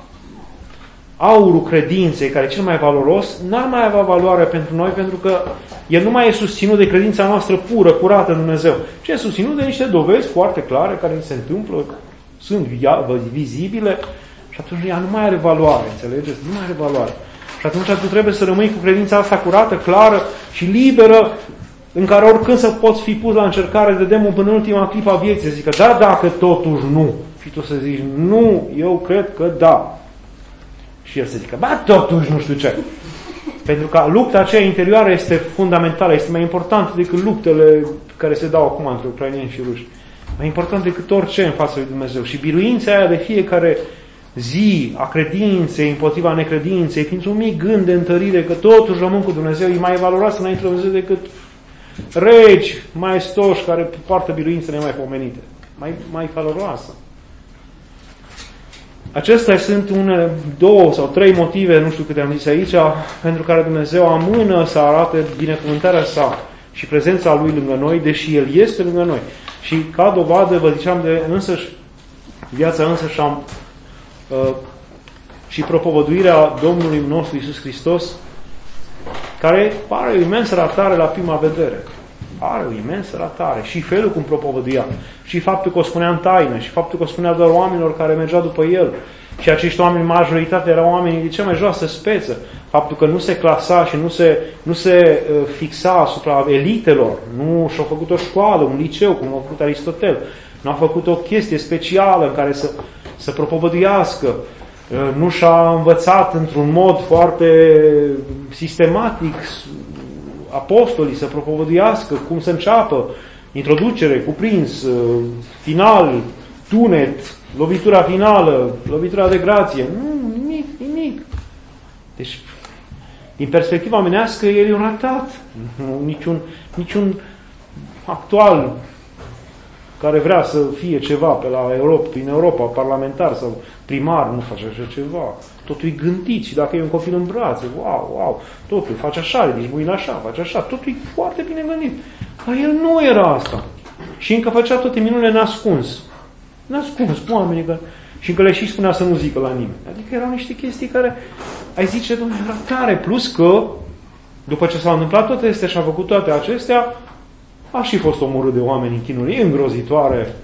aurul credinței, care e cel mai valoros, n-ar mai avea valoare pentru noi, pentru că el nu mai e susținut de credința noastră pură, curată în Dumnezeu, ci e susținut de niște dovezi foarte clare care se întâmplă, sunt vizibile și atunci ea nu mai are valoare, înțelegeți? Nu mai are valoare. Și atunci tu trebuie să rămâi cu credința asta curată, clară și liberă, în care oricând să poți fi pus la încercare de demon până în ultima clipă a vieții, să zică, da, dacă totuși nu. Și tu să zici, nu, eu cred că da. Și el să zică, ba, totuși nu știu ce. Pentru că lupta aceea interioară este fundamentală, este mai importantă decât luptele care se dau acum între ucraineni și ruși. Mai important decât orice în fața lui Dumnezeu. Și biruința aia de fiecare zi a credinței împotriva necredinței, printr-un mic gând de întărire că totuși rămân cu Dumnezeu, e mai valoros înainte de Dumnezeu decât regi maestoși care poartă biruințele nemaipomenite. Mai, mai valoroasă. Acestea sunt une, două sau trei motive, nu știu câte am zis aici, pentru care Dumnezeu amână să arate binecuvântarea sa și prezența Lui lângă noi, deși El este lângă noi. Și ca dovadă, vă ziceam de însăși, viața însăși am, uh, și propovăduirea Domnului nostru Iisus Hristos, care pare o imensă ratare la prima vedere. Are o imensă ratare. Și felul cum propovăduia. Și faptul că o spunea în taină. Și faptul că o spunea doar oamenilor care mergeau după el. Și acești oameni, majoritatea, erau oamenii de cea mai joasă speță. Faptul că nu se clasa și nu se, nu se uh, fixa asupra elitelor. Nu și-a făcut o școală, un liceu, cum a făcut Aristotel. Nu a făcut o chestie specială în care să, să propovăduiască. Uh, nu și-a învățat într-un mod foarte sistematic apostolii să propovăduiască, cum să înceapă, introducere, cuprins, final, tunet, lovitura finală, lovitura de grație. Nu, nimic, nimic. Deci, din perspectiva omenească, el e un ratat. Nu, niciun, niciun actual care vrea să fie ceva pe la Europa, prin Europa, parlamentar sau primar, nu face așa ceva. Totul e gândit și dacă e un copil în brațe, wow, wow, totul face așa, ridici mâinile așa, face așa, totul e foarte bine gândit. Dar el nu era asta. Și încă făcea toate minunile nascuns. Nascuns, oamenii că... Și încă le și spunea să nu zică la nimeni. Adică erau niște chestii care, ai zice, Doamne, ratare. Plus că, după ce s-au întâmplat toate astea și a făcut toate acestea, a și fost omorât de oameni în chinuri îngrozitoare.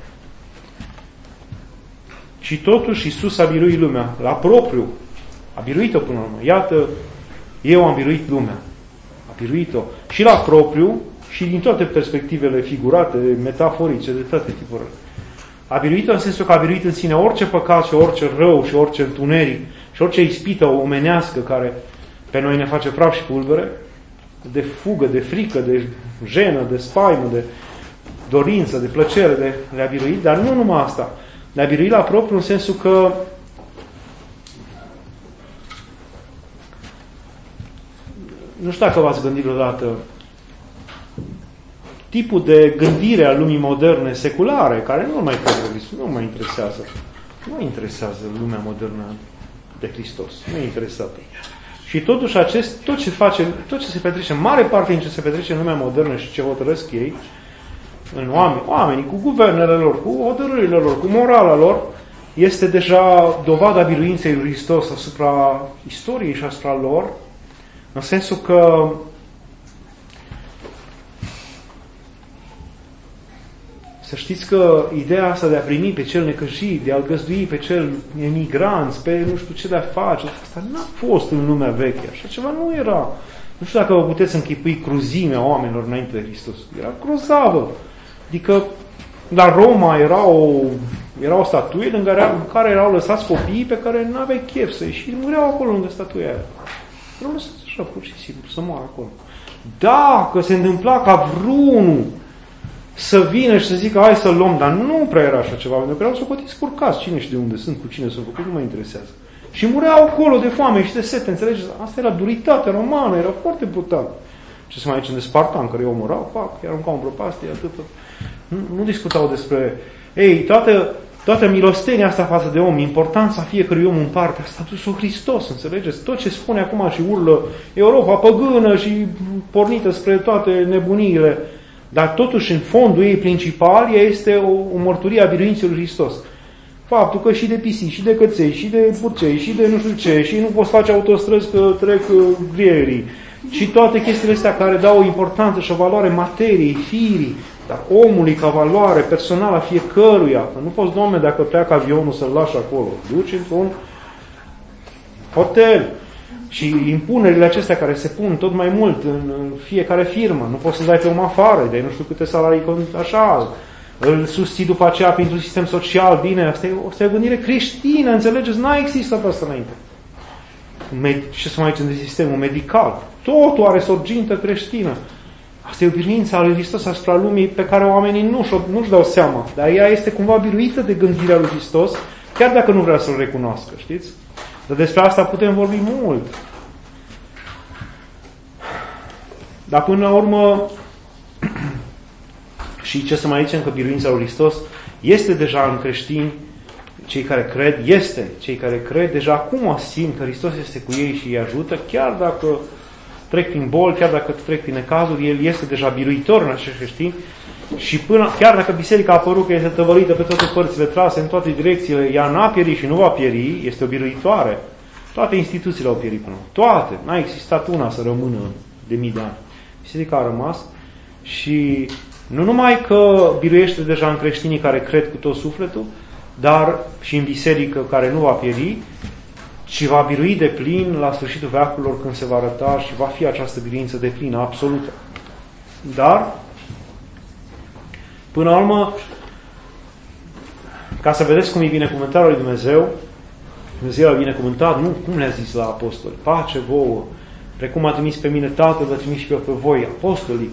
Și totuși Iisus a biruit lumea, la propriu. A biruit-o până la urmă. Iată, eu am biruit lumea. A biruit-o și la propriu și din toate perspectivele figurate, metaforice, de toate tipurile. A biruit-o în sensul că a biruit în sine orice păcat și orice rău și orice întuneric și orice ispită omenească care pe noi ne face praf și pulbere, de fugă, de frică, de jenă, de spaimă, de dorință, de plăcere, de le-a biruit, dar nu numai asta. Le-a biruit la propriu în sensul că nu știu dacă v-ați gândit vreodată tipul de gândire a lumii moderne, seculare, care nu mai nu mai interesează. Nu interesează lumea modernă de Hristos. Nu e interesată. Și totuși acest, tot ce face, tot ce se petrece, mare parte din ce se petrece în lumea modernă și ce hotărăsc ei, în oameni, oamenii, cu guvernele lor, cu hotărârile lor, cu morala lor, este deja dovada biruinței lui Hristos asupra istoriei și asupra lor, în sensul că să știți că ideea asta de a primi pe cel necăjit, de a-l găzdui pe cel emigranți, pe nu știu ce de a face, asta n-a fost în lumea veche. Așa ceva nu era. Nu știu dacă vă puteți închipui cruzimea oamenilor înainte de Hristos. Era grozavă. Adică la Roma era o, era o statuie în care, în care erau lăsați copiii pe care nu aveai chef să ieși și mureau acolo lângă statuia aia. Erau lăsați așa, pur și simplu, să moară acolo. Dacă se întâmpla ca vreunul să vină și să zică, hai să-l luăm, dar nu prea era așa ceva, pentru că erau socotiți curcați, cine știe de unde sunt, cu cine s-au făcut, nu mă interesează. Și mureau acolo de foame și de sete, înțelegeți? Asta era duritatea romană, era foarte brutal. Ce se mai zice de Spartan, care îi omorau, fac, i aruncau în prăpastie, atât. Nu, nu discutau despre... Ei, toată, toată milostenia asta față de om, importanța fiecărui om în parte, a statusul Hristos, înțelegeți? Tot ce spune acum și urlă Europa păgână și pornită spre toate nebuniile, dar totuși în fondul ei principal este o, o mărturie a biruinței lui Hristos. Faptul că și de pisici, și de căței, și de purcei, și de nu știu ce, și nu poți face autostrăzi că trec grierii, și toate chestiile astea care dau o importanță și o valoare materiei, firii, dar omului ca valoare personală a fiecăruia. Că nu poți, Doamne, dacă pleacă avionul să-l lași acolo. Duci într-un hotel. Și impunerile acestea care se pun tot mai mult în fiecare firmă. Nu poți să-l dai pe om afară, de nu știu câte salarii, așa, îl susții după aceea printr-un sistem social, bine, asta e, asta e o gândire creștină, înțelegeți? N-a existat asta înainte. Med- ce să mai zicem de sistemul medical? Totul are sorgintă creștină. Asta e o biruință a lui Hristos asupra lumii pe care oamenii nu-și, nu-și dau seama. Dar ea este cumva biruită de gândirea lui Hristos, chiar dacă nu vrea să-L recunoască, știți? Dar despre asta putem vorbi mult. Dar până la urmă, și ce să mai zicem, că biruința lui Hristos este deja în creștini, cei care cred, este, cei care cred, deja acum simt că Hristos este cu ei și îi ajută, chiar dacă trec prin boli, chiar dacă trec prin necazuri, El este deja biruitor în acești creștini și până, chiar dacă biserica a apărut că este tăvălită pe toate părțile, trase în toate direcțiile, ea n-a pierit și nu va pieri, este o biruitoare. Toate instituțiile au pierit până. Toate. N-a existat una să rămână de mii de ani. Biserica a rămas și nu numai că biruiește deja în creștinii care cred cu tot sufletul, dar și în biserică care nu va pieri, ci va birui de plin la sfârșitul veacurilor când se va arăta și va fi această biruință de plină, absolută. Dar, până la urmă, ca să vedeți cum e binecuvântarea lui Dumnezeu, Dumnezeu a binecuvântat, nu cum le-a zis la apostoli, pace vouă, precum a trimis pe mine Tatăl, vă trimis și pe, pe voi, apostolii.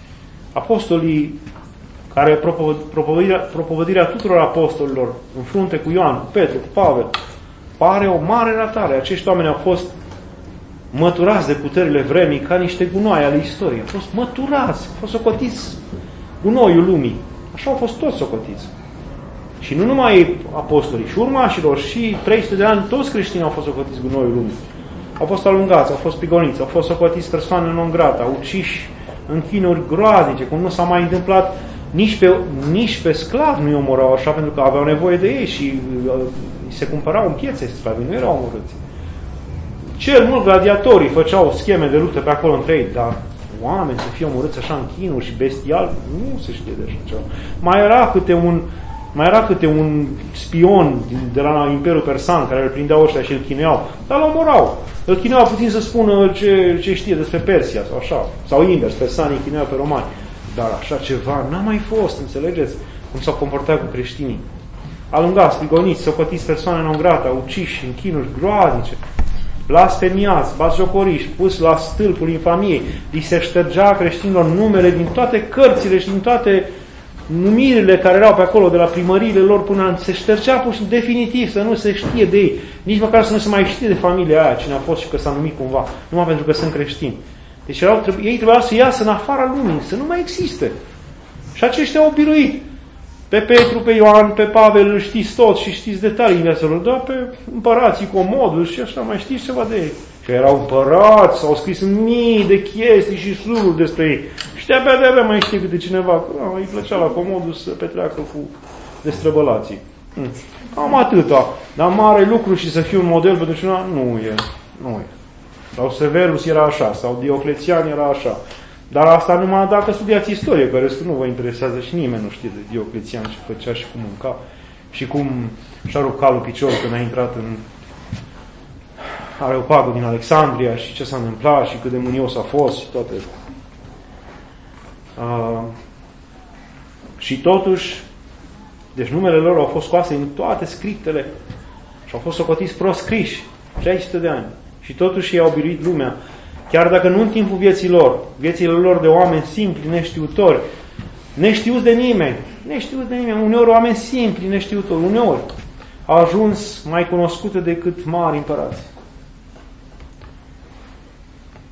Apostolii care propovădirea, propovădirea tuturor apostolilor în frunte cu Ioan, cu Petru, cu Pavel, pare o mare ratare. Acești oameni au fost măturați de puterile vremii ca niște gunoi ale istoriei. Au fost măturați, au fost socotiți gunoiul lumii. Așa au fost toți socotiți. Și nu numai apostolii, și urmașilor, și trei sute de ani, toți creștinii au fost socotiți gunoiul lumii. Au fost alungați, au fost prigoniți, au fost socotiți persoane non grata, uciși în chinuri groaznice, cum nu s-a mai întâmplat. Nici pe, nici pe sclavi nu-i omorau așa, pentru că aveau nevoie de ei și uh, se cumpărau în piețe sclavii, nu erau omorâți. Cel mult gladiatorii făceau scheme de luptă pe acolo între ei, dar oameni să fie omorâți așa în chinuri și bestial, nu se știe de așa ceva. Mai era câte un, mai era câte un spion de la Imperiul Persan care îl prindeau ăștia și îl chinuiau, dar îl omorau. Îl chinuiau puțin să spună ce, ce știe despre Persia sau așa, sau invers, persanii chinuiau pe romani. Dar așa ceva n-a mai fost, înțelegeți? Cum s-au comportat cu creștinii. Alungați, prigoniți, socotiți persoane non grata, uciși în chinuri groaznice, blasfemiați, batjocoriși, pus la stâlpul infamiei, li se ștergea creștinilor numele din toate cărțile și din toate numirile care erau pe acolo, de la primăriile lor până la... se ștergea pur și definitiv, să nu se știe de ei, nici măcar să nu se mai știe de familia aia, cine a fost și că s-a numit cumva, numai pentru că sunt creștini. Deci erau, ei trebuiau să iasă în afara lumii, să nu mai existe. Și aceștia au biruit. Pe Petru, pe Ioan, pe Pavel, îl știți toți și știți detalii în viața lor, dar pe împărații Comodus și așa, mai știți ceva de ei. Și erau împărați, au scris mii de chestii și sururi despre ei. Și de-abia, de-abia mai știe câte cineva, că a, îi plăcea la Comodus să petreacă cu destrăbălații. Hm. Cam atâta. Dar mare lucru și să fiu un model pentru cineva, nu e. Nu e. Sau Severus era așa, sau Dioclețian era așa. Dar asta numai dacă studiați istorie, că restul nu vă interesează și nimeni nu știe de Dioclețian ce făcea și cum mânca și cum și-a rupt calul picior când a intrat în Areopagul din Alexandria și ce s-a întâmplat și cât de mânios a fost și toate. Uh, și totuși, deci numele lor au fost scoase în toate scriptele și au fost socotiți proscriși trei sute de ani. Și totuși ei au biruit lumea. Chiar dacă nu în timpul vieții lor, viețile lor de oameni simpli, neștiutori, neștiuți de nimeni, neștiuți de nimeni, uneori oameni simpli, neștiutori, uneori au ajuns mai cunoscute decât mari împărați.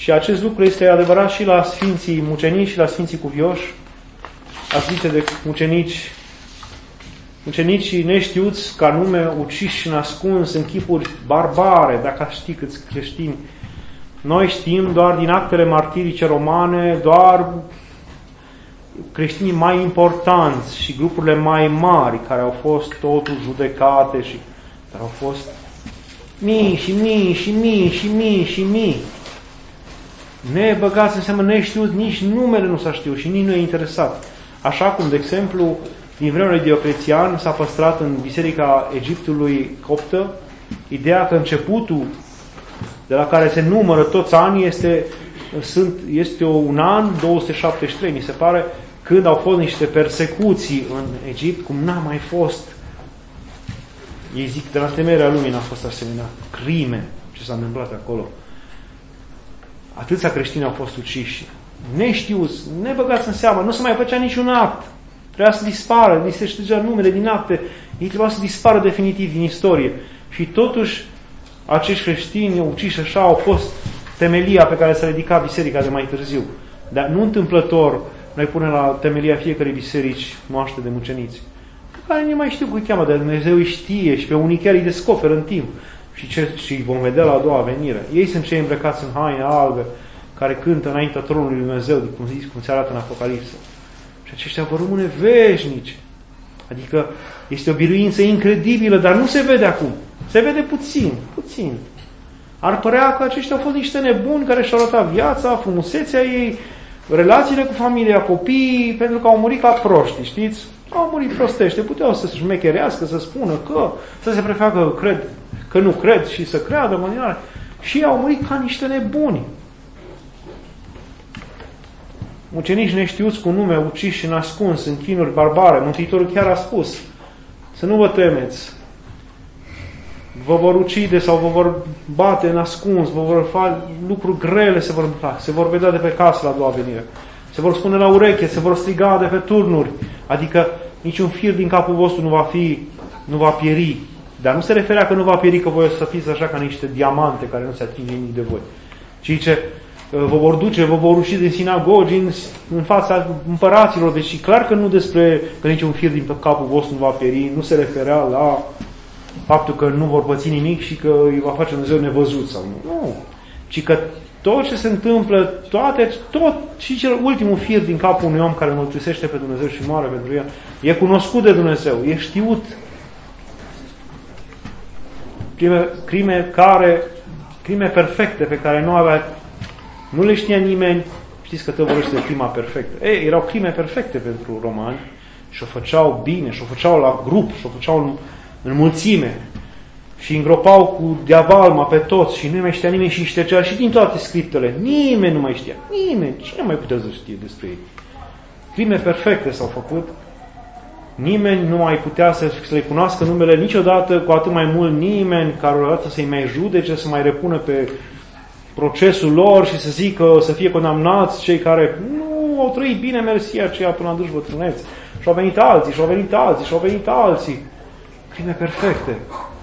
Și acest lucru este adevărat și la Sfinții Mucenici și la Sfinții Cuvioși. Ați zise de mucenici, mucenicii neștiuți ca nume, uciși și nascuns în chipuri barbare, dacă ați ști câți creștini. Noi știm doar din actele martirice romane, doar creștinii mai importanți și grupurile mai mari care au fost totuși judecate, și, dar au fost mii și mii și mii și mii și mii. Nebăgați înseamnă neștiut, nici numele nu s-a știut și nici nu e interesat. Așa cum, de exemplu, din vremurile Dioclețian s-a păstrat în Biserica Egiptului coptă ideea că începutul de la care se numără toți anii este, sunt, este un an două sute șaptezeci și trei, mi se pare, când au fost niște persecuții în Egipt, cum n-a mai fost. Ei zic, de la temerea lumii n-a fost asemenea crime ce s-a întâmplat acolo. Atâția creștini au fost uciși. Neștiuți, nebăgați în seamă, nu se mai făcea niciun act. Trebuia să dispară, li se ștergea numele din acte, ei trebuia să dispară definitiv din istorie. Și totuși, acești creștini uciși așa au fost temelia pe care s-a ridicat biserica de mai târziu. Dar nu întâmplător noi punem la temelia fiecărei biserici moaște de muceniți, care nu mai știu cum îi cheamă, dar Dumnezeu îi știe și pe unii chiar îi descoperă în timp. Și, ce, și vom vedea la a doua venire. Ei sunt cei îmbrăcați în haine albe, care cântă înaintea tronului Lui Dumnezeu, cum, zis, cum se arată în Apocalipsă. Și aceștia vor rămâne veșnici. Adică este o biruință incredibilă, dar nu se vede acum. Se vede puțin, puțin. Ar părea că aceștia au fost niște nebuni care și-au arătat viața, frumusețea ei, relațiile cu familia, copiii, pentru că au murit ca proști, știți? Au murit prostește, puteau să se șmecherească, să spună că, să se prefacă cred, că nu cred și să creadă mănânare. Și au murit ca niște nebuni. Mucenici neștiuți cu nume, uciși și nascuns în chinuri barbare. Mântuitorul chiar a spus: să nu vă temeți, vă vor ucide sau vă vor bate nascuns, vă vor face lucruri grele, se vor întâmpla, se vor vedea de pe casă la a doua venire, se vor spune la ureche, se vor striga de pe turnuri, adică niciun fir din capul vostru nu va fi, nu va pieri. Dar nu se referea că nu va pieri, că voi o să fiți așa ca niște diamante care nu se atinge nimic de voi, ci ce vă vor duce, vă vor uși din sinagogi în, în fața împăraților. Deci clar că nu despre că niciun fir din capul vostru nu va pieri, nu se referea la faptul că nu vor păți nimic și că îi va face Dumnezeu nevăzut sau nu. Nu. Ci că tot ce se întâmplă, toate, tot, și cel ultimul fir din capul unui om care mărturisește pe Dumnezeu și moare pentru el, e cunoscut de Dumnezeu, e știut. Crime, crime care, crime perfecte pe care nu avea, nu le știa nimeni. Știți că tot vorbește de crima perfectă. Ei, erau crime perfecte pentru romani și o făceau bine, și o făceau la grup, și o făceau în, în mulțime. Și îngropau cu diavalma pe toți și nu mai știa nimeni și ștergea și din toate scriptele. Nimeni nu mai știa. Nimeni. Cine mai putea să știe despre ei? Crime perfecte s-au făcut. Nimeni nu mai putea să, să le cunoască numele niciodată, cu atât mai mult nimeni care o dată să-i mai judece, să mai repună pe procesul lor și să zică, să fie condamnați cei care nu au trăit bine mersi aceea până aduci bătrâneți. Și au venit alții, și au venit alții, și au venit alții. Crime perfecte.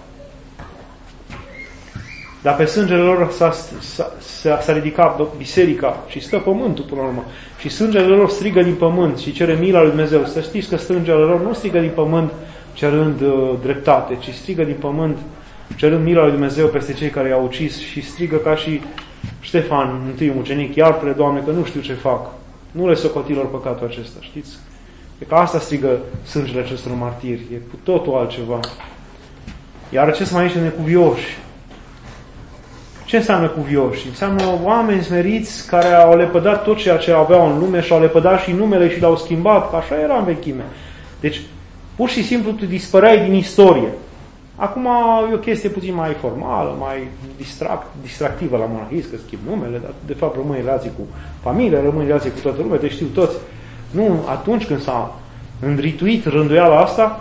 Dar pe sângele lor s-a, s-a, s-a ridicat biserica și stă pământul până la urmă. Și sângele lor strigă din pământ și cere mila lui Dumnezeu. Să știți că sângele lor nu strigă din pământ cerând uh, dreptate, ci strigă din pământ cerând mila lui Dumnezeu peste cei care i-au ucis și strigă ca și Ștefan, întâi mucenic: iartă-le, Doamne, că nu știu ce fac. Nu le socoti lor păcatul acesta, știți? E că asta strigă sângele acestor martiri. E cu totul altceva. Iar ce să mai ești necuvioși? Ce înseamnă cuvioși? Înseamnă oameni smeriți care au lepădat tot ceea ce aveau în lume și au lepădat și numele și l-au schimbat, că așa era în vechime. Deci, pur și simplu, tu dispăreai din istorie. Acum e o chestie puțin mai formală, mai distract, distractivă la monahism, că schimb numele, dar de fapt rămâi în relații cu familie, rămâi în relații cu toată lumea, te știu toți. Nu, atunci când s-a înrituit rânduiala asta,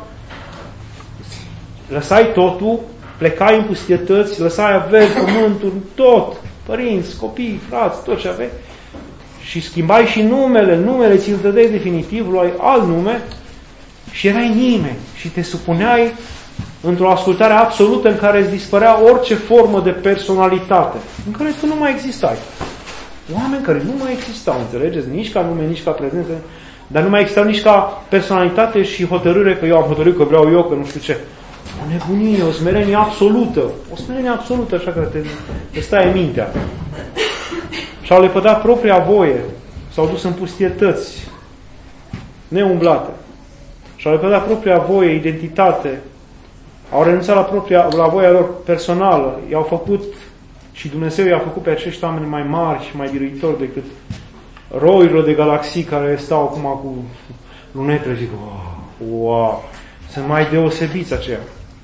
lăsai totul, plecai în pustietăți, lăsai averi, pământul, tot, părinți, copii, frați, tot ce aveai, și schimbai și numele, numele ți-l dădeai definitiv, luai alt nume și erai nimeni și te supuneai într-o ascultare absolută în care îți dispărea orice formă de personalitate, în care tu nu mai existai. Oameni care nu mai existau, înțelegeți? Nici ca nume, nici ca prezență, dar nu mai existau nici ca personalitate și hotărâre că eu am hotărât că vreau eu, că nu știu ce. O nebunie, o smerenie absolută. O smerenie absolută, așa că te, te stai în mintea. Și-au lepădat propria voie. S-au dus în pustietăți neumblate. Și-au lepădat propria voie, identitate. Au renunțat la, propria, la voia lor personală. I-au făcut, și Dumnezeu i-a făcut pe acești oameni mai mari și mai biruitori decât roile de galaxii care stau acum cu lunetele. Zic, wow, wow, sunt mai deosebiți aceia.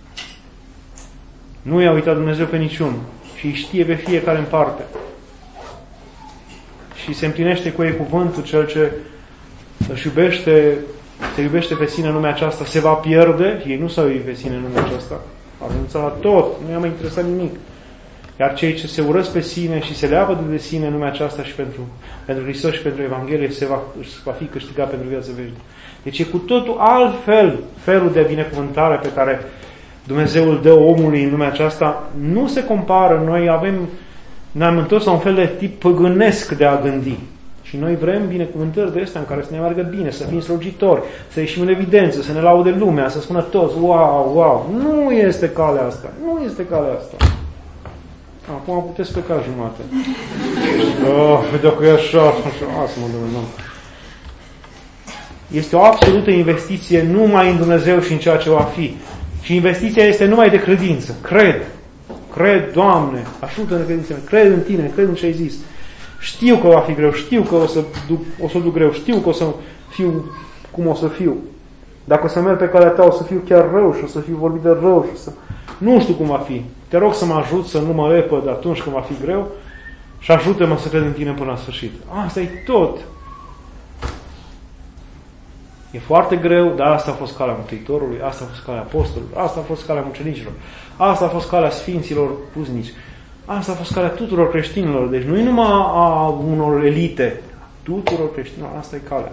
Nu i-a uitat Dumnezeu pe niciun și îi știe pe fiecare în parte. Și se împlinește cu ei cuvântul, cel ce își iubește, se iubește pe sine în lumea aceasta, se va pierde. Ei nu s-au iubit pe sine în lumea aceasta. Au renunțat la tot, nu i-a mai interesat nimic. Iar cei ce se urăsc pe sine și se leapă de sine în lumea aceasta și pentru, pentru Hristos și pentru Evanghelie se va, va fi câștigat pentru viață veșnică. Deci e cu totul altfel felul de binecuvântare pe care Dumnezeu îl dă omului în lumea aceasta. Nu se compară. Noi avem, ne-am întors la un fel de tip păgânesc de a gândi. Și noi vrem binecuvântări de astea în care să ne meargă bine, să fim slujitori, să ieșim în evidență, să ne laude lumea, să spună toți, wow, wow. Nu este calea asta. Nu este calea asta. Acum puteți pleca jumate. Oh, vedeau că e așa, așa, asta mă Dumnezeu. Este o absolută investiție numai în Dumnezeu și în ceea ce va fi. Și investiția este numai de credință. Cred. Cred, Doamne, ajută-ne credința mea. Cred în Tine, cred în ce ai zis. Știu că va fi greu, știu că o să duc, o să duc greu, știu că o să fiu cum o să fiu. Dacă o să merg pe calea Ta, o să fiu chiar rău și o să fiu vorbit de rău și o să... Nu știu cum va fi. Te rog să mă ajut să nu mă lepăd de atunci când va fi greu și ajută-mă să cred în Tine până la sfârșit. Asta e tot. E foarte greu, dar asta a fost calea Mântuitorului, asta a fost calea Apostolului, asta a fost calea mucenicilor, asta a fost calea Sfinților Puznici, asta a fost calea tuturor creștinilor. Deci nu e numai a unor elite, tuturor creștinilor, asta e calea.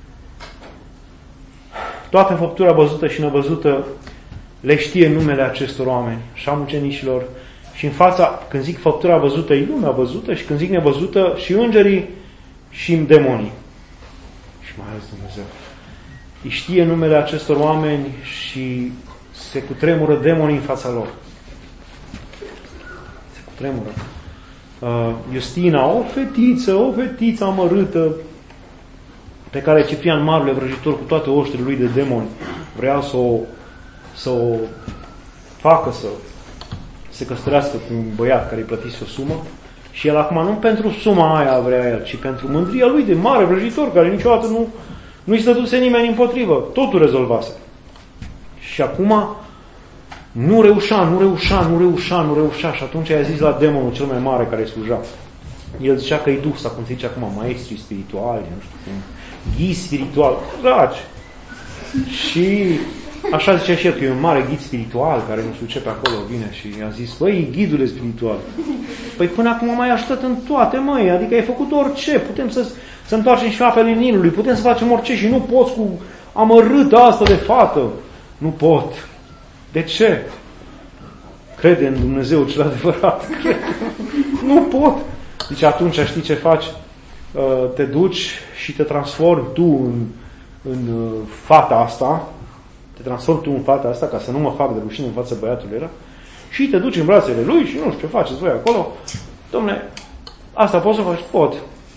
Toată făptura văzută și nevăzută le știe numele acestor oameni și a mucenicilor. Și în fața, când zic făptura văzută, e lumea văzută, și când zic nevăzută, și îngerii și demonii. Și mai ales Dumnezeu. Îi știe numele acestor oameni și se cutremură demonii în fața lor. Se cutremură. Uh, Justina, o fetiță, o fetiță amărâtă, pe care Ciprian Marele Vrăjitor, cu toate oștile lui de demoni, vrea să o, să o facă să se căsătorească cu un băiat care îi plătise o sumă. Și el acum nu pentru suma aia vrea el, ci pentru mândria lui de mare vrăjitor, care niciodată nu nu-i stătuse nimeni împotrivă. Totul rezolvase. Și acum nu reușea, nu reușea, nu reușea, nu reușea. Și atunci i-a zis la demonul cel mai mare care îi sluja. El zicea că e duh, sau cum se zice acum, maestri spirituali, nu știu cum, ghid spiritual. Dragi! Și așa zicea și el, că e un mare ghid spiritual, care nu știu ce pe acolo vine și i-a zis, băi, ghidule spiritual. Păi până acum m-ai ajutat în toate, măi, adică ai făcut orice, putem să, să întoarcem și apele Nilului, putem să facem orice și nu poți cu amărâta asta de fată. Nu pot. De ce? Crede în Dumnezeu cel adevărat. Nu pot. Deci atunci știi ce faci? Te duci și te transformi tu în, în fata asta, te transformi tu în fata asta, ca să nu mă fac de rușine în fața băiatului ăla, și te duci în brațele lui și nu știu ce faceți voi acolo. Dom'le, asta poți să faci? Pot.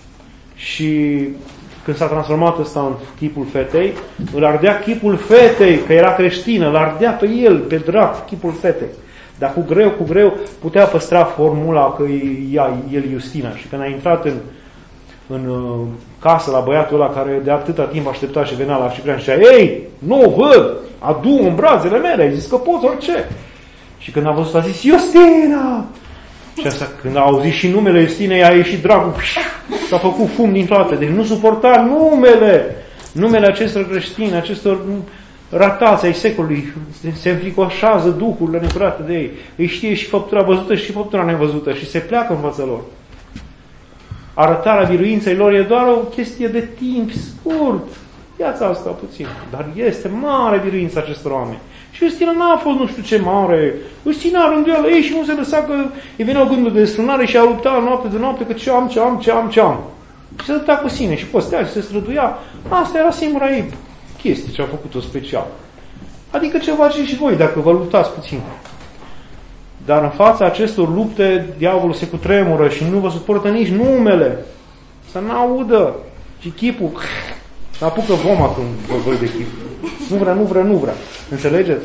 Și când s-a transformat ăsta în chipul fetei, îl ardea chipul fetei, că era creștină, îl ardea pe el, pe drac, chipul fetei. Dar cu greu, cu greu, putea păstra formula că e ea, el Justina. Și când a intrat în, în uh, casă la băiatul ăla care de atâta timp aștepta și venea la Ciprian și zicea, ei, nu văd, adu în brațele mele, ai zis că poți orice. Și când a văzut, a zis, Justina! Și asta, când a auzit și numele Justinei, a ieșit dragul, s-a făcut fum din toate. Deci nu suporta numele, numele acestor creștini, acestor ratați ai secolului. Se înfricoșează duhurile necurate de ei. Îi știe și făptura văzută și făptura nevăzută și se pleacă în fața lor. Arătarea biruinței lor e doar o chestie de timp scurt. viața asta puțin. Dar este mare biruința acestor oameni. Și Justina n-a fost nu știu ce mare. Justina rânduială ei și nu se lăsa că îi veneau gândul de destrânare și a luptat noapte de noapte că ce am, ce am, ce am, ce am. Și se lupta cu sine și postea și se străduia. Asta era singura ei chestie ce a făcut-o special. Adică ce faceți și voi dacă vă luptați puțin. Dar în fața acestor lupte, diavolul se cutremură și nu vă suportă nici numele. Să n-audă. Și chipul apucă voma când vă văd de chip. Nu vrea, nu vrea, nu vrea. Înțelegeți?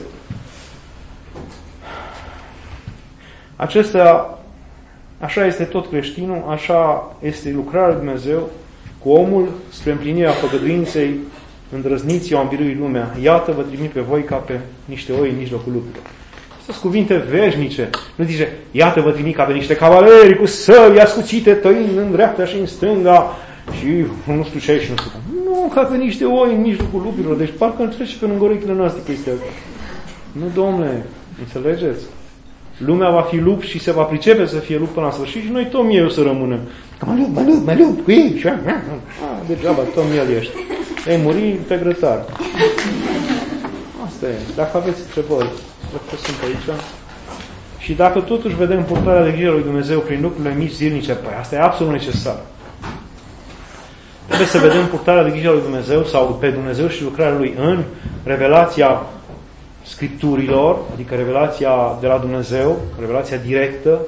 Acesta, așa este tot creștinul, așa este lucrarea lui Dumnezeu cu omul spre împlinirea făgăduinței, îndrăzniți, eu am biruit lumea. Iată, vă trimit pe voi ca pe niște oi în mijlocul lupilor. Astea sunt cuvinte veșnice. Nu zice, iată, vă trimit ca pe niște cavaleri cu săbi ascuțite, tăind în dreapta și în stânga și nu știu ce și nu știu cum. Nu, ca pe niște oi în mijlocul lupilor. Deci parcă îmi trece pe lângă urechile noastre chestia asta. Nu, domnule, înțelegeți? Lumea va fi lup și se va pricepe să fie lup până la sfârșit și noi tot miei să rămânem. Mă lup, mă lup, mă lup cu ei. Și degeaba, tot miel ești. Ei muri pe grătar. Asta e. Dacă aveți întrebări, cred că sunt aici. Și dacă totuși vedem purtarea de grijă lui Dumnezeu prin lucrurile mici zilnice, păi asta e absolut necesar. Trebuie să vedem purtarea de grijă lui Dumnezeu sau pe Dumnezeu și lucrarea Lui în revelația Scripturilor, adică revelația de la Dumnezeu, revelația directă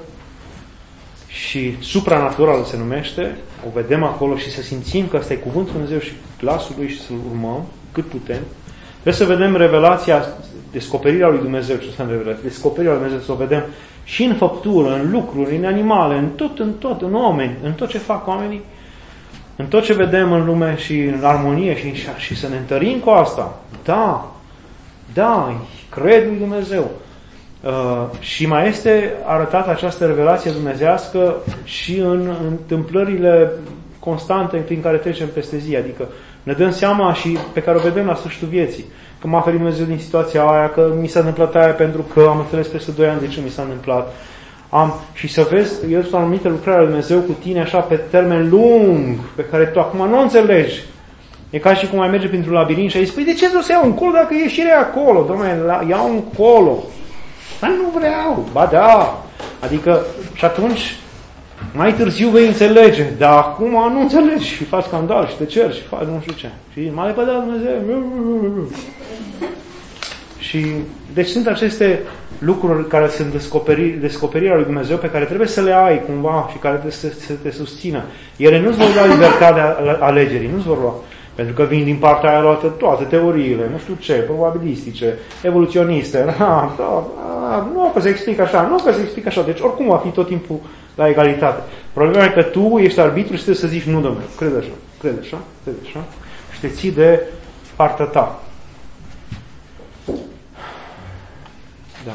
și supranaturală se numește, o vedem acolo și să simțim că ăsta e cuvântul Lui Dumnezeu și glasul Lui și să-L urmăm cât putem. Trebuie să vedem revelația, descoperirea lui Dumnezeu, ce înseamnă revelația, descoperirea lui Dumnezeu, să o vedem și în făptură, în lucruri, în animale, în tot, în tot, în oameni, în tot ce fac oamenii, în tot ce vedem în lume și în armonie și, și să ne întărim cu asta. Da, da, cred lui Dumnezeu. Uh, și mai este arătată această revelație dumnezeiască și în întâmplările constante prin care trecem peste zi. Adică ne dăm seama și pe care o vedem la sfârșitul vieții. Că m-a ferit Dumnezeu din situația aia, că mi s-a întâmplat aia pentru că am înțeles peste doi ani de ce mi s-a întâmplat. Am, și să vezi, el sunt anumite lucrări ale Dumnezeu cu tine așa pe termen lung, pe care tu acum nu înțelegi. E ca și cum ai merge printr-un labirint și ai zis, păi de ce vreau să iau încolo dacă ieșirea e acolo? Doamne, iau încolo. Dar nu vreau. Ba da. Adică, și atunci, mai târziu vei înțelege, dar acum nu înțelegi și faci scandal și te ceri și faci nu știu ce. Și mai lepădat Dumnezeu. Și, deci sunt aceste lucruri care sunt descoperi, descoperirea lui Dumnezeu pe care trebuie să le ai cumva și care trebuie să, să te susțină. Ele nu-ți vor lua libertatea alegerii, nu-ți vor lua. Pentru că vin din partea aia luată toate teoriile, nu știu ce, probabilistice, evoluționiste. Da, da, da, nu că se explică așa, nu că se explică așa. Deci oricum va fi tot timpul la egalitate. Problema e că tu ești arbitru și trebuie să zici, nu, domnule, crede așa, crede așa, crede așa. Și te ții de partea ta. Da.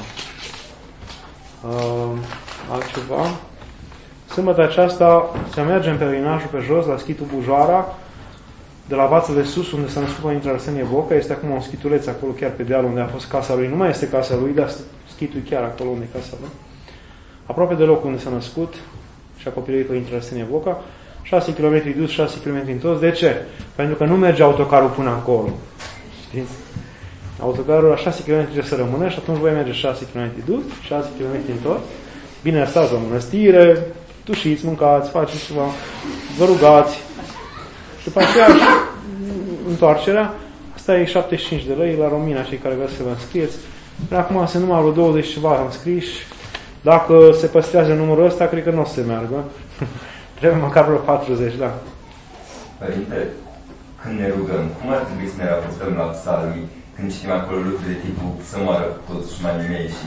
Uh, altceva. Sâmbătă aceasta să mergem pe Rinajul pe jos, la schitul Bujoara, de la Vață de Sus, unde s-a născut Părintele Arsenie Boca. Este acum un schituleț acolo, chiar pe deal unde a fost casa lui. Nu mai este casa lui, dar schitul chiar acolo unde e casa lui. Aproape de locul unde s-a născut și a copilărit Părintele Arsenie Boca. șase kilometri dus, șase kilometri întors. De ce? Pentru că nu merge autocarul până acolo. Știți? Autocarul la șase kilometri trebuie să rămână și atunci voi merge șase kilometri dus, șase kilometri întors. Bine, stați la mănăstire, tușiți, mâncați, faceți ceva, vă rugați. Și după aceea, întoarcerea, asta e șaptezeci și cinci de lei la Romina, cei care vreau să vă înscrieți. Dar acum sunt numărul douăzeci ceva înscriși. Dacă se păstrează numărul ăsta, cred că nu o să se meargă. Trebuie măcar vreo patruzeci, da. Părinte, când ne rugăm, cum ar trebui să ne raportăm la psalmii când citim acolo lucruri de tipul să moară toți șmanii mei și...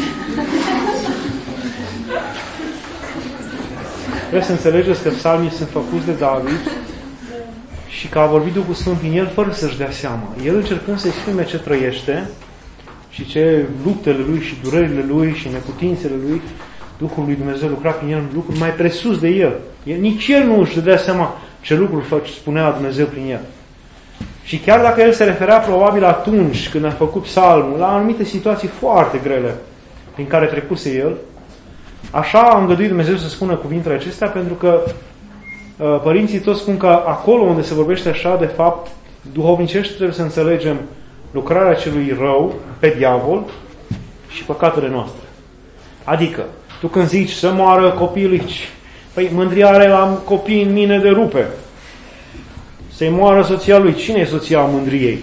Trebuie să înțelegeți că psalmii sunt făcuți de David și că a vorbit Duhul Sfânt prin el fără să-și dea seama. El încercând să exprime ce trăiește și ce luptele lui și durerile lui și neputințele lui, Duhul lui Dumnezeu lucra prin el lucruri mai presus de el. el. Nici el nu își dădea seama ce lucruri spunea Dumnezeu prin el. Și chiar dacă el se referea probabil atunci când a făcut psalmul la anumite situații foarte grele prin care trecuse el, așa a îngăduit Dumnezeu să spună cuvintele acestea, pentru că uh, părinții toți spun că acolo unde se vorbește așa, de fapt, duhovnicește trebuie să înțelegem lucrarea celui rău pe diavol și păcatele noastre. Adică, tu când zici să moară copilici, păi mândria are la copii în mine de rupe. Să-i moară soția lui. Cine e soția mândriei?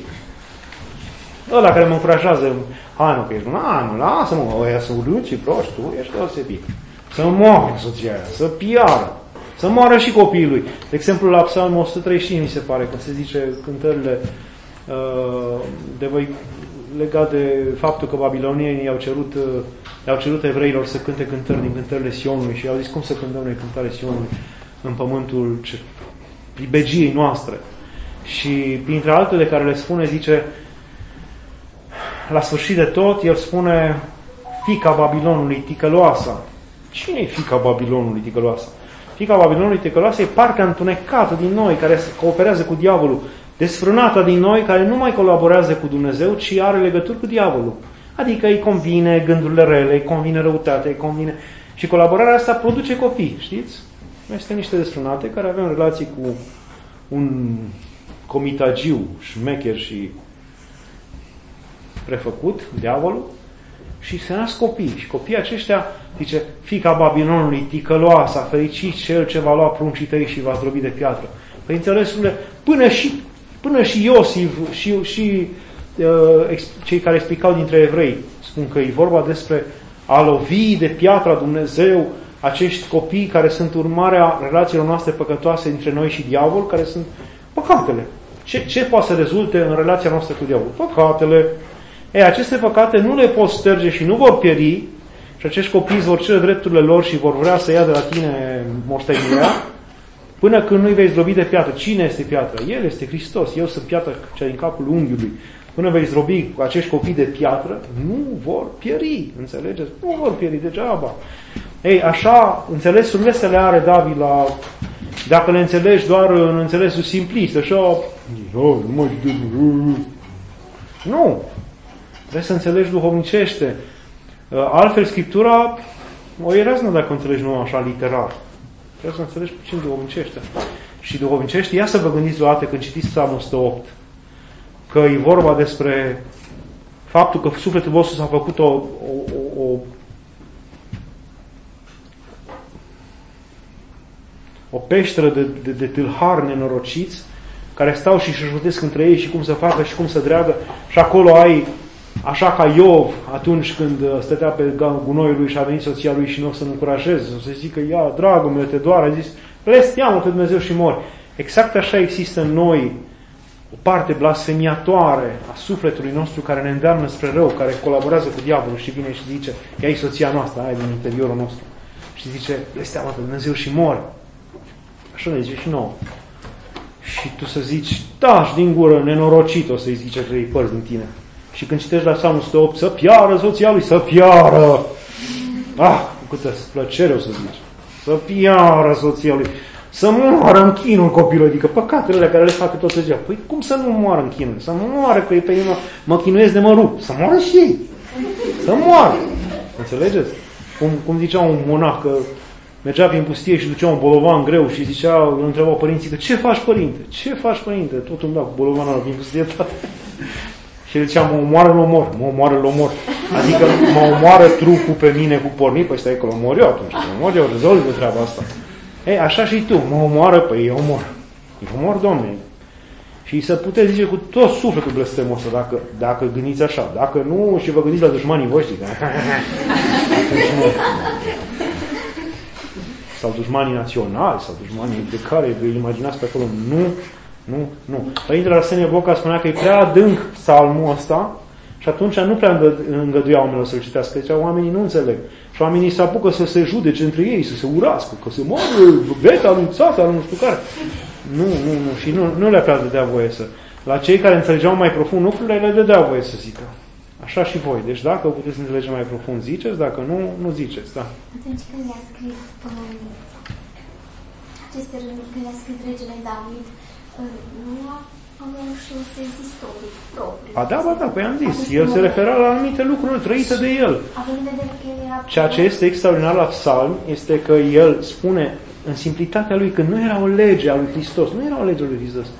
Ăla care mă încurajează. Hai, nu, că ești bun. Hai, nu, lasă-mă, ăia să urâți, proști, tu ești deosebit. Să moară soția aia, să piară. Să moară și copiii lui. De exemplu, la Psalmul o sută treizeci și cinci, mi se pare, că se zice cântările uh, de voi legat de faptul că babilonienii i-au cerut, uh, i-au cerut evreilor să cânte cântări din cântările Sionului și i-au zis cum să cântăm noi cântarea Sionului în pământul pribegiei noastre. Și printre altele care le spune, zice, la sfârșit de tot, el spune fiica Babilonului, ticăloasa. Cine e fiica Babilonului, ticăloasa? Fiica Babilonului, ticăloasa e partea întunecată din noi, care cooperează cu diavolul, desfrânată din noi, care nu mai colaborează cu Dumnezeu, ci are legături cu diavolul. Adică îi convine gândurile rele, îi convine răutatea, îi convine... Și colaborarea asta produce copii, știți? Noi suntem niște desfrânate care avem relații cu un comitagiu, șmecher și prefăcut, diavolul, și se nasc copii. Și copiii aceștia, zice, fiica Babilonului, ticăloasa, fericit cel ce va lua pruncii tăi și va zdrobi de piatră. Păi înțelesurile, până și, până și Iosif și, și uh, cei care explicau dintre evrei, spun că e vorba despre a lovi de piatra Dumnezeu acești copii care sunt urmarea relațiilor noastre păcătoase între noi și diavol, care sunt păcatele. Ce, ce poate să rezulte în relația noastră cu diavol? Păcatele. Ei, aceste păcate nu le poți șterge și nu vor pieri și acești copii îți vor cere drepturile lor și vor vrea să ia de la tine moștenirea până când nu-i vei zdrobi de piatră. Cine este piatra? El este Hristos. Eu sunt piatra cea din capul unghiului. Până vei zdrobi cu acești copii de piatră, nu vor pieri. Înțelegeți? Nu vor pieri degeaba. Ei, așa, înțelesurile astea le are David la... Dacă le înțelegi doar în înțelesul simplist, așa... Nu, nu, nu. Trebuie să înțelegi duhovnicește. Altfel, Scriptura o e raznă dacă o înțelegi nu așa literar. Trebuie să înțelegi puțin duhovnicește. Și duhovnicește, ia să vă gândiți o dată când citiți Psalmul o sută opt, că e vorba despre faptul că sufletul vostru s-a făcut o, o, o, o, o peșteră de, de, de tâlhari nenorociți care stau și își judesc între ei și cum să facă și cum să dreagă și acolo ai așa ca Iov atunci când stătea pe gunoiul lui și a venit soția lui și nu o să-l încurajeze, o să zică, ia, dragul meu, te doare, a zis, blesteamă pe Dumnezeu și mori. Exact așa există în noi o parte blasfemiatoare a sufletului nostru care ne îndeamnă spre rău, care colaborează cu diavolul și vine și zice, ea e soția noastră, aia din interiorul nostru. Și zice, blesteamă pe Dumnezeu și mori. Așa ne zice și nouă. Și tu să zici, taci din gură, nenorocit, o să-i zice trei părți din tine. Și când citești la Psalmul o sută opt, să piară soția lui, să piară! Ah, cu câtă plăcere o să zici. Să piară soția lui. Să moară în chinul copilului. Adică păcatele care le fac tot ziua. Păi cum să nu moară în chinul? Să moară, că pe ei mă, mă chinuiesc de mă rup. Să moară și ei. Să moară. Înțelegeți? Cum, cum zicea un monah că mergea prin pustie și ducea un bolovan greu și zicea, îl întrebau părinții că ce faci, părinte? Ce faci, părinte? Tot îmi dau cu bolovanul prin pustie toate. Și el zicea, mă omoară, l-omor, mă omoară, l-omor. Adică mă omoară trupul pe mine cu pornit, păi stai că l-omor eu atunci. L-omor eu, rezolvă treaba asta. Ei, așa și tu, mă omoară, păi eu omor. Eu omor, Doamne. Și să puteți zice cu tot sufletul blestemul ăsta, dacă, dacă gândiți așa. Dacă nu, și vă gândiți la dușmanii voștri. Sau dușmanii naționali, sau dușmanii de care vă imaginați pe acolo. Nu. Nu, nu. Părintele Arsenie Boca spunea că e prea adânc psalmul ăsta și atunci nu prea îngăduia oamenilor să-l citească. Deci oamenii nu înțeleg. Și oamenii se apucă să se judece între ei, să se urască, că se moară beta lui țata, nu știu care. Nu, nu, nu. Și nu, nu le prea dădea voie să. La cei care înțelegeau mai profund lucrurile, le dădea voie să zică. Așa și voi. Deci dacă puteți înțelege mai profund, ziceți, dacă nu, nu ziceți. Da. Atunci când i-a scris um, aceste rânduri, când i-a scris regele David, nu am și un sens istoric propriu. A, da, ba, da, păi am zis. El se refera la anumite lucruri trăite de el. Având în vedere că el era... Ceea ce este extraordinar la psalm este că el spune în simplitatea lui că nu era o lege a lui Hristos. Nu era o lege a lui Hristos.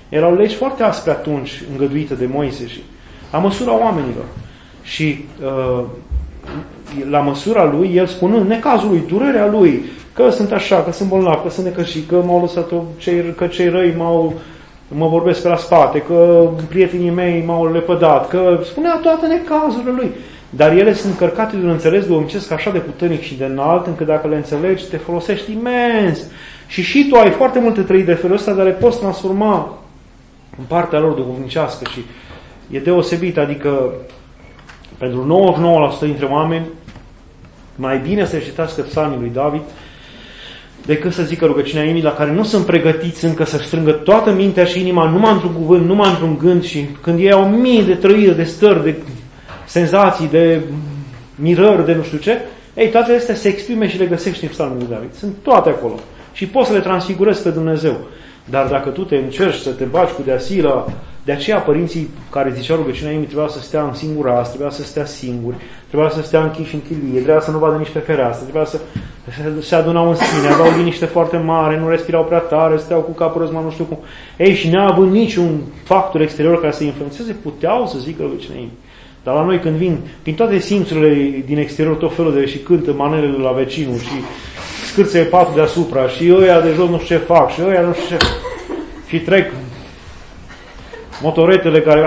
Erau legi foarte aspre atunci, îngăduite de Moise și la măsura oamenilor. Și uh, la măsura lui, el spunând necazul lui, durerea lui, că sunt așa, că sunt bolnav, că sunt necășit, că m-au lăsat cei, că cei răi m-au, mă vorbesc pe la spate, că prietenii mei m-au lepădat, că spunea toate necazurile lui. Dar ele sunt încărcate de un înțeles duhovnicesc așa de puternic și de înalt, încât dacă le înțelegi, te folosești imens. Și și tu ai foarte multe trăiri de felul ăsta, dar le poți transforma în partea lor duhovnicească și e deosebit, adică pentru nouăzeci și nouă la sută dintre oameni mai bine să citească psalmii lui David decât să zică rugăciunea inimii, la care nu sunt pregătiți încă să strângă toată mintea și inima numai într-un cuvânt, numai într-un gând, și când ei au mii de trăiri, de stări, de senzații, de mirări, de nu știu ce, ei, toate astea se exprime și le găsești în psalmul lui David. Sunt toate acolo. Și poți să le transfigurezi pe Dumnezeu. Dar dacă tu te încerci să te baci cu deasila, de aceea părinții care ziceau rugăciunea inimii trebuia să stea în singur as, trebuia să stea singuri, trebuia să stea închiși în chilie, trebuia să nu vadă nici pe fereastră, trebuia să se adunau în sine, aveau liniște foarte mare, nu respirau prea tare, steau cu capul răzmat, nu știu cum. Ei, și neavând niciun factor exterior care să influențeze, puteau să zică rugăciunea inimii. Dar la noi când vin, prin toate simțurile din exterior, tot felul de și cântă manelele la vecinul și scârțe patul deasupra și ăia de jos nu știu ce fac și ăia nu știu ce, și trec motoretele care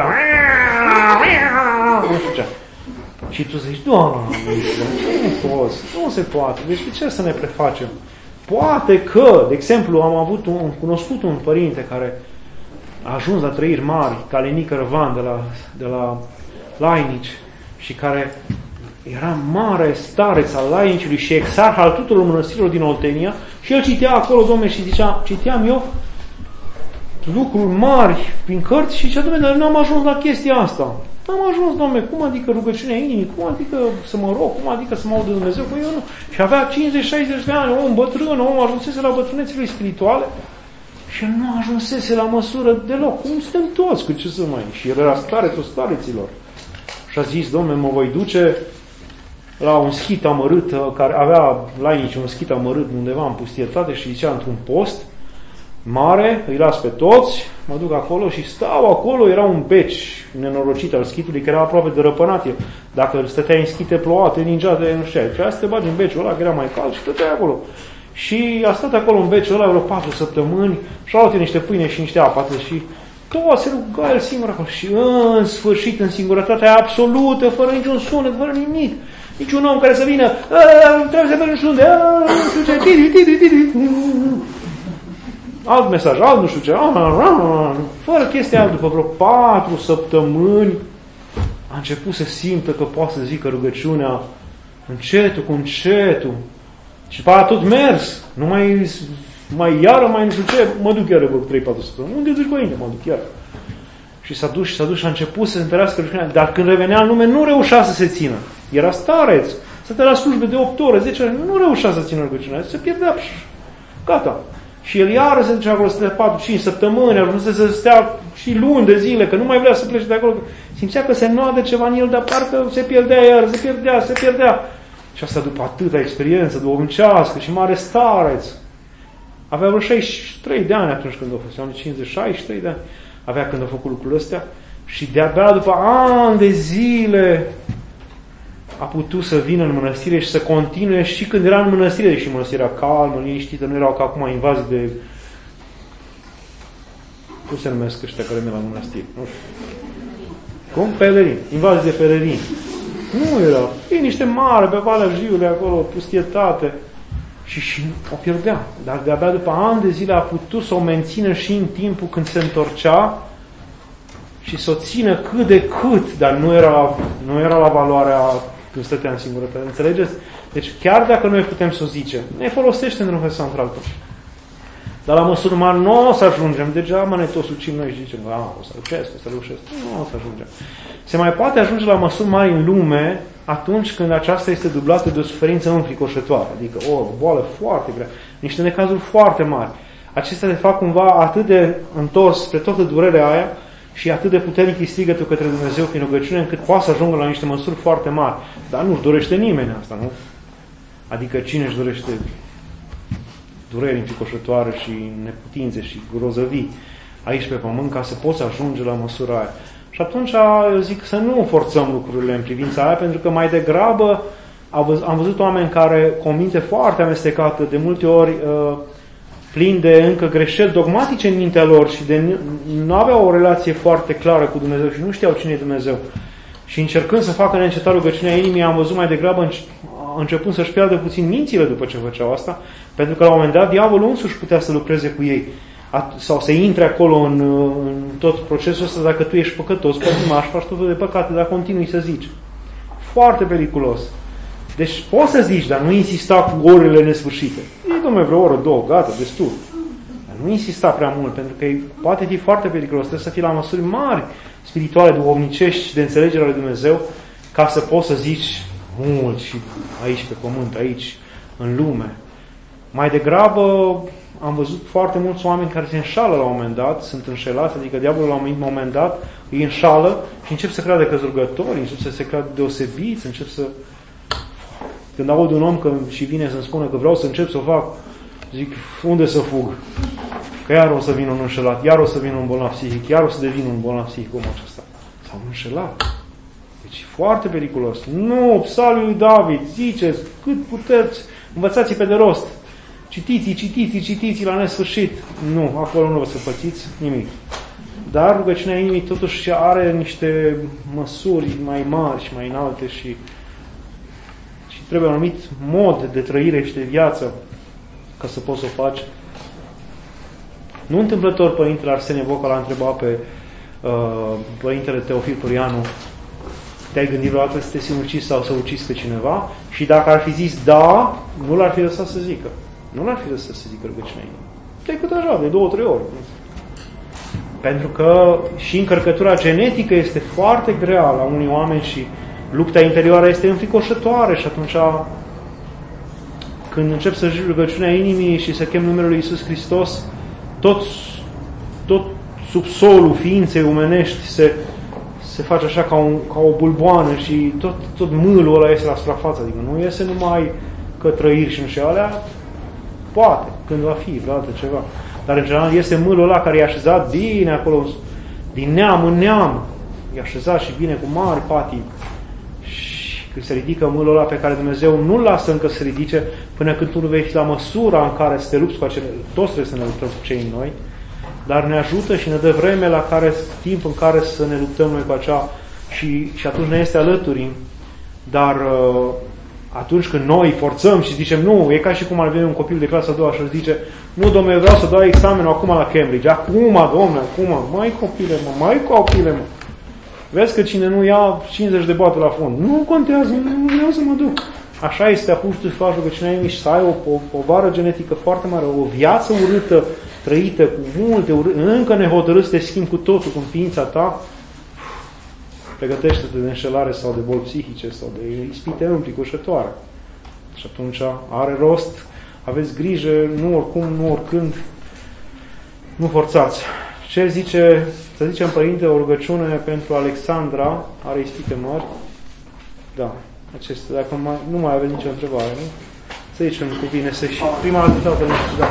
nu știu ce. Și tu zici, Doamne, nu poți, nu se poate. Deci de ce să ne prefacem? Poate că, de exemplu, am avut un, cunoscut un părinte care a ajuns la trăiri mari, Calenică Răvan de la, de la Lainici, și care era mare stareț al Lainicului și exarh al tuturor mănăstirilor din Oltenia, și el citea acolo, domne, și zicea, citeam eu lucruri mari prin cărți și zicea, domne, dar nu am ajuns la chestia asta. N-am ajuns, domne, cum adică rugăciunea inimii, cum adică să mă rog, cum adică să mă aud de Dumnezeu, că eu nu. Și avea cincizeci șaizeci de ani, om bătrân, om ajunsese la bătrânețele spirituale și el nu ajunsese la măsură deloc. Cum suntem toți, cu ce să mai... Și el era starețul stareților. Și a zis, domne, mă voi duce la un schit amărât, care avea Lainici un schit amărât undeva în pustietate și zicea într-un post mare, îi las pe toți, mă duc acolo și stau acolo, era un beci nenorocit al schitului, care era aproape de răpănat. Dacă stăteai în schite plouate, ningeate, nu știu, trebuia să te bagi în beciul ăla, că era mai cald, și stăteai acolo. Și a stat acolo în beciul ăla vreo patru săptămâni și a luat niște pâine și niște apă și tot se ruga el singur acolo. Și în sfârșit, în singurătatea absolută, fără niciun sunet, fără nimic, niciun om care să vină, trebuie să mergi nu știu unde, nu știu ce, alt mesaj, alt nu știu ce, fără chestia aia, după vreo patru săptămâni a început să simtă că poate să zică rugăciunea încetul cu încetul. Și pe aia tot mers, nu mai, mai iară, mai nu știu ce, mă duc iară vreo trei patru săptămâni. Unde duci, părinte? Mă duc iară. Și s-a dus și s-a dus și a început să se întărească rugăciunea, dar când revenea în lume nu reușea să se țină. Era stareț, stătea la slujbe de opt ore, zece ore, nu reușea să țină rugăciunea, se pierdea. Gata. Și el iară se ducea acolo să stea patru cinci săptămâni, ajunse să stea și luni de zile, că nu mai vrea să plece de acolo. Simțea că se noadă ceva în el, dar parcă se pierdea iar, se pierdea, se pierdea. Și asta după atâta experiență duhovnicească și mare stareț. Avea vreo șaizeci și trei de ani atunci când a fost, sau cincizeci, șaizeci și trei de ani avea când a făcut lucrurile astea. Și de-abia după ani de zile a putut să vină în mănăstire și să continue și când era în mănăstire, și mănăstirea calmă, liniștită, nu erau ca acum invazii de... Cum se numesc ăștia care merg la mănăstire? Nu știu. Cum? Pelerini. Invazii de pelerini. Nu era. Liniște mare pe Valea Jiului, acolo, pustietate. Și, și o pierdea. Dar de-abia după ani de zile a putut să o mențină și în timpul când se întorcea și să o țină cât de cât, dar nu era, nu era la valoarea când stătea în singurătate. Înțelegeți? Deci chiar dacă noi putem să o zicem, ne folosește într-un fel sau într-altul. Dar la măsură mare nu o să ajungem. Degeaba ne tot sucim noi și zicem, a, o să reușesc, o să reușesc. Nu o să ajungem. Se mai poate ajunge la măsuri mari în lume atunci când aceasta este dublată de o suferință înfricoșătoare. Adică o, o boală foarte grea. Niște necazuri foarte mari. Acestea de fapt cumva atât de întors spre toată durerea aia și atât de puternic îi strigă tu către Dumnezeu prin rugăciune, încât poate să ajungă la niște măsuri foarte mari. Dar nu-și dorește nimeni asta, nu? Adică cine își dorește dureri înfricoșătoare și neputințe și grozăvii? aici pe pământ ca să poți ajunge la măsura aia. Și atunci eu zic să nu forțăm lucrurile în privința aia, pentru că mai degrabă am văzut oameni care, cu o minte foarte amestecată, de multe ori plini de încă greșeli dogmatice în mintea lor și de nu aveau o relație foarte clară cu Dumnezeu și nu știau cine e Dumnezeu. Și încercând să facă neîncetat rugăciunea inimii, am văzut mai degrabă începând să-și piardă puțin mințile după ce făceau asta, pentru că la un moment dat diavolul însuși putea să lucreze cu ei sau să intre acolo în, în tot procesul ăsta. Dacă tu ești păcătos, pătimaș, faci tot felul de păcate, dar continui să zici. Foarte periculos. Deci poți să zici, dar nu insista cu orele nesfârșite. E, dom'le, vreo oră, două, gata, destul. Dar nu insista prea mult, pentru că poate fi foarte periculos. Trebuie să fii la măsuri mari spirituale, duhovnicești și de înțelegere ale Dumnezeu, ca să poți să zici mult și aici pe pământ, aici, în lume. Mai degrabă am văzut foarte mulți oameni care se înșală la un moment dat, sunt înșelați, adică diavolul la un moment dat îi înșală și încep să creadă că sunt rugători, încep să se creadă deosebiți, încep să... Când aud un om că și vine să-mi spună că vreau să încep să o fac, zic, unde să fug? Că iar o să vină un înșelat, iar o să vină un bolnav psihic, iar o să devină un bolnav psihic cum acesta. S-au înșelat. Deci foarte periculos. Nu, psalmul lui David, ziceți, cât puteți, învățați pe de rost. Citiți, citiți, citiți la nesfârșit. Nu, acolo nu vă să pățiți nimic. Dar rugăciunea inimii totuși are niște măsuri mai mari și mai înalte și, și trebuie un anumit mod de trăire și de viață ca să poți să o faci. Nu întâmplător Părintele Arsenie Boca l-a întrebat pe uh, Părintele Teofil Purianu: te-ai gândit vreodată să te sinucizi sau să ucizi pe cineva? Și dacă ar fi zis da, nu l-ar fi lăsat să zică. Nu l-ar fi lăsat să zică rugăciunea inimii. Decât așa, de două, trei ori. Pentru că și încărcătura genetică este foarte grea la unii oameni și lupta interioară este înfricoșătoare și atunci când încep să zici rugăciunea inimii și să chem numele lui Iisus Hristos, tot, tot subsolul ființei omenești se, se face așa ca, un, ca o bulboană și tot, tot mâlul ăla iese la suprafață. Adică nu iese numai că trăiri și nu știu alea, poate, când va fi vreodată ceva. Dar în general este mâlul ăla care e așezat bine acolo, din neam în neam. E așezat și bine cu mari patii. Și când se ridică mâlul ăla pe care Dumnezeu nu-l lasă încă să se ridice până când tu nu vei fi la măsura în care să te lupți cu acele... Toți trebuie să ne luptăm cu cei noi, dar ne ajută și ne dă vreme la care, timp în care să ne luptăm noi cu acea și, și atunci ne este alături. Dar uh, atunci când noi forțăm și zicem nu, e ca și cum ar veni un copil de clasa a doua și îți zice: nu, domnule, vreau să dau examenul acum la Cambridge. Acum, domnule, acum, mai copile, mă, mai copile, mă. Vezi că cine nu ia cincizeci de boate la fund. Nu contează, nu vreau să mă duc. Așa este atunci tu faci rugăciunea inimii și să ai o, o povară genetică foarte mare, o viață urâtă, trăită cu multe urâte, încă nehotărât să te schimbi cu totul, cu ființa ta. Pregătește-te de înșelare sau de boli psihice sau de ispite înfricoșătoare. Și atunci are rost, aveți grijă, nu oricum, nu oricând, nu forțați. Ce zice, să zicem, Părinte, o rugăciune pentru Alexandra, are ispite mari? Da, acestea, dacă mai, nu mai aveți nicio întrebare, nu? Să zicem cu bine, să și prima dată, toată, nu știu, da.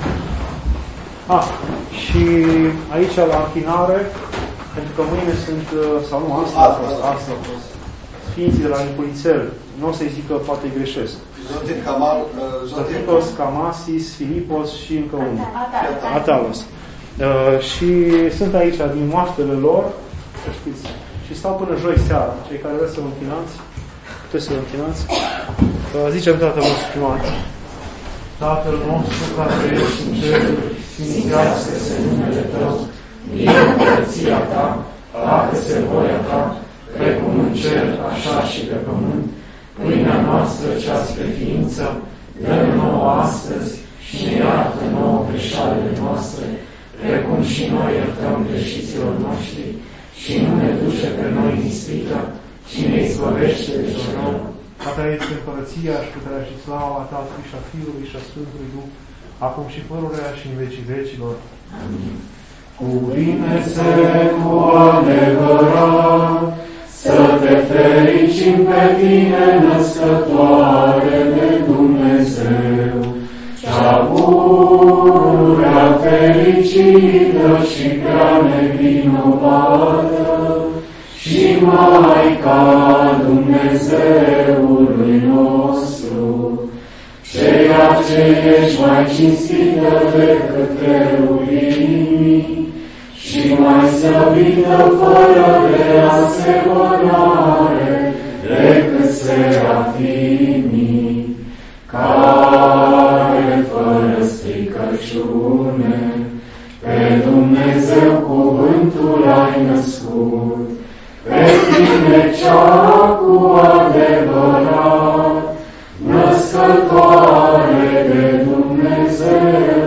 A, și aici la închinare, pentru că mâine sunt, sau nu, asta a fost, asta a fost, Sfinții de la Niculițel, nu o să-i zic că poate greșesc. Zotin Camal, Zotitos, Camasis, Filipos și încă unul. Atalos. Uh, și sunt aici din moaștele lor, să știți, și stau până joi seara. Cei care vreți să vă închinați, puteți să vă închinați. Uh, zicem Tatăl nostru primat. Tatăl nostru care ești în ceruri, sfințească-se numele Tău, vie împărăția Ta, facă-se voia Ta, precum în cer, așa și pe pământ. Pâinea noastră cea spre ființă, dă-ne nouă astăzi și ne iartă nouă greșalele noastre, precum și noi iertăm greșiților noștri, și nu ne duce pe noi în ispită, ci ne izbăvește de cel rău. A Ta este împărăția și puterea și slava Tatălui și a Fiului și a Sfântului Duh, acum și părurea și în vecii vecilor. Amin. Cuvine-se cu adevărat, să te fericim pe Tine, născătoare de Dumnezeu, cea pururea fericită și pe Maica Dumnezeului nostru, ceea ce ești mai cinstită decât cherubimii și mai slăvită fără de asemănare decât serafimii, care fără stricăciune pe Dumnezeu cuvântul ai născut, pe tine cea cu adevărat, născătoare de Dumnezeu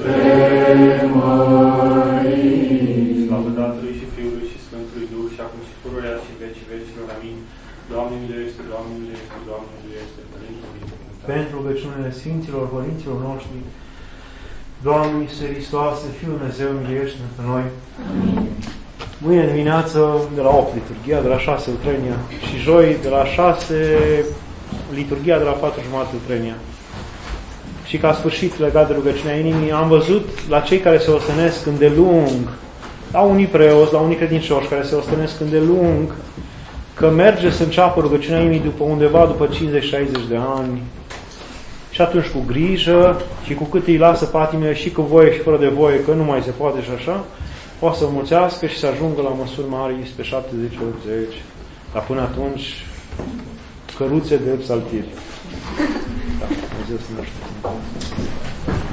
premărit. Slavă Tatălui și Fiului și Sfântului Duh și acum și pururea și vecii vecilor. Amin. Doamne miluiește, Doamne miluiește, Doamne miluiește, Părintele. Pentru rugăciunile Sfinților Părinților noștri, Doamne Iisuse Hristoase, Fiul Dumnezeu, miluiește pe noi. Amin. Mâine dimineață de la opt liturghia, de la șase utrenia și joi de la șase liturghia, de la patru jumate utrenia. Și ca sfârșit legat de rugăciunea inimii, am văzut la cei care se ostenesc îndelung, la unii preoți, la unii credincioși care se ostenesc îndelung, că merge să înceapă rugăciunea inimii după undeva după cincizeci șaizeci de ani. Și atunci cu grijă și cu cât îi lasă patimile și cu voie și fără de voie, că nu mai se poate și așa, poate să mulțească și să ajungă la măsuri mari spre șaptezeci optzeci. Dar până atunci, căruțe de psaltiri. Da, Dumnezeu să ne ajute.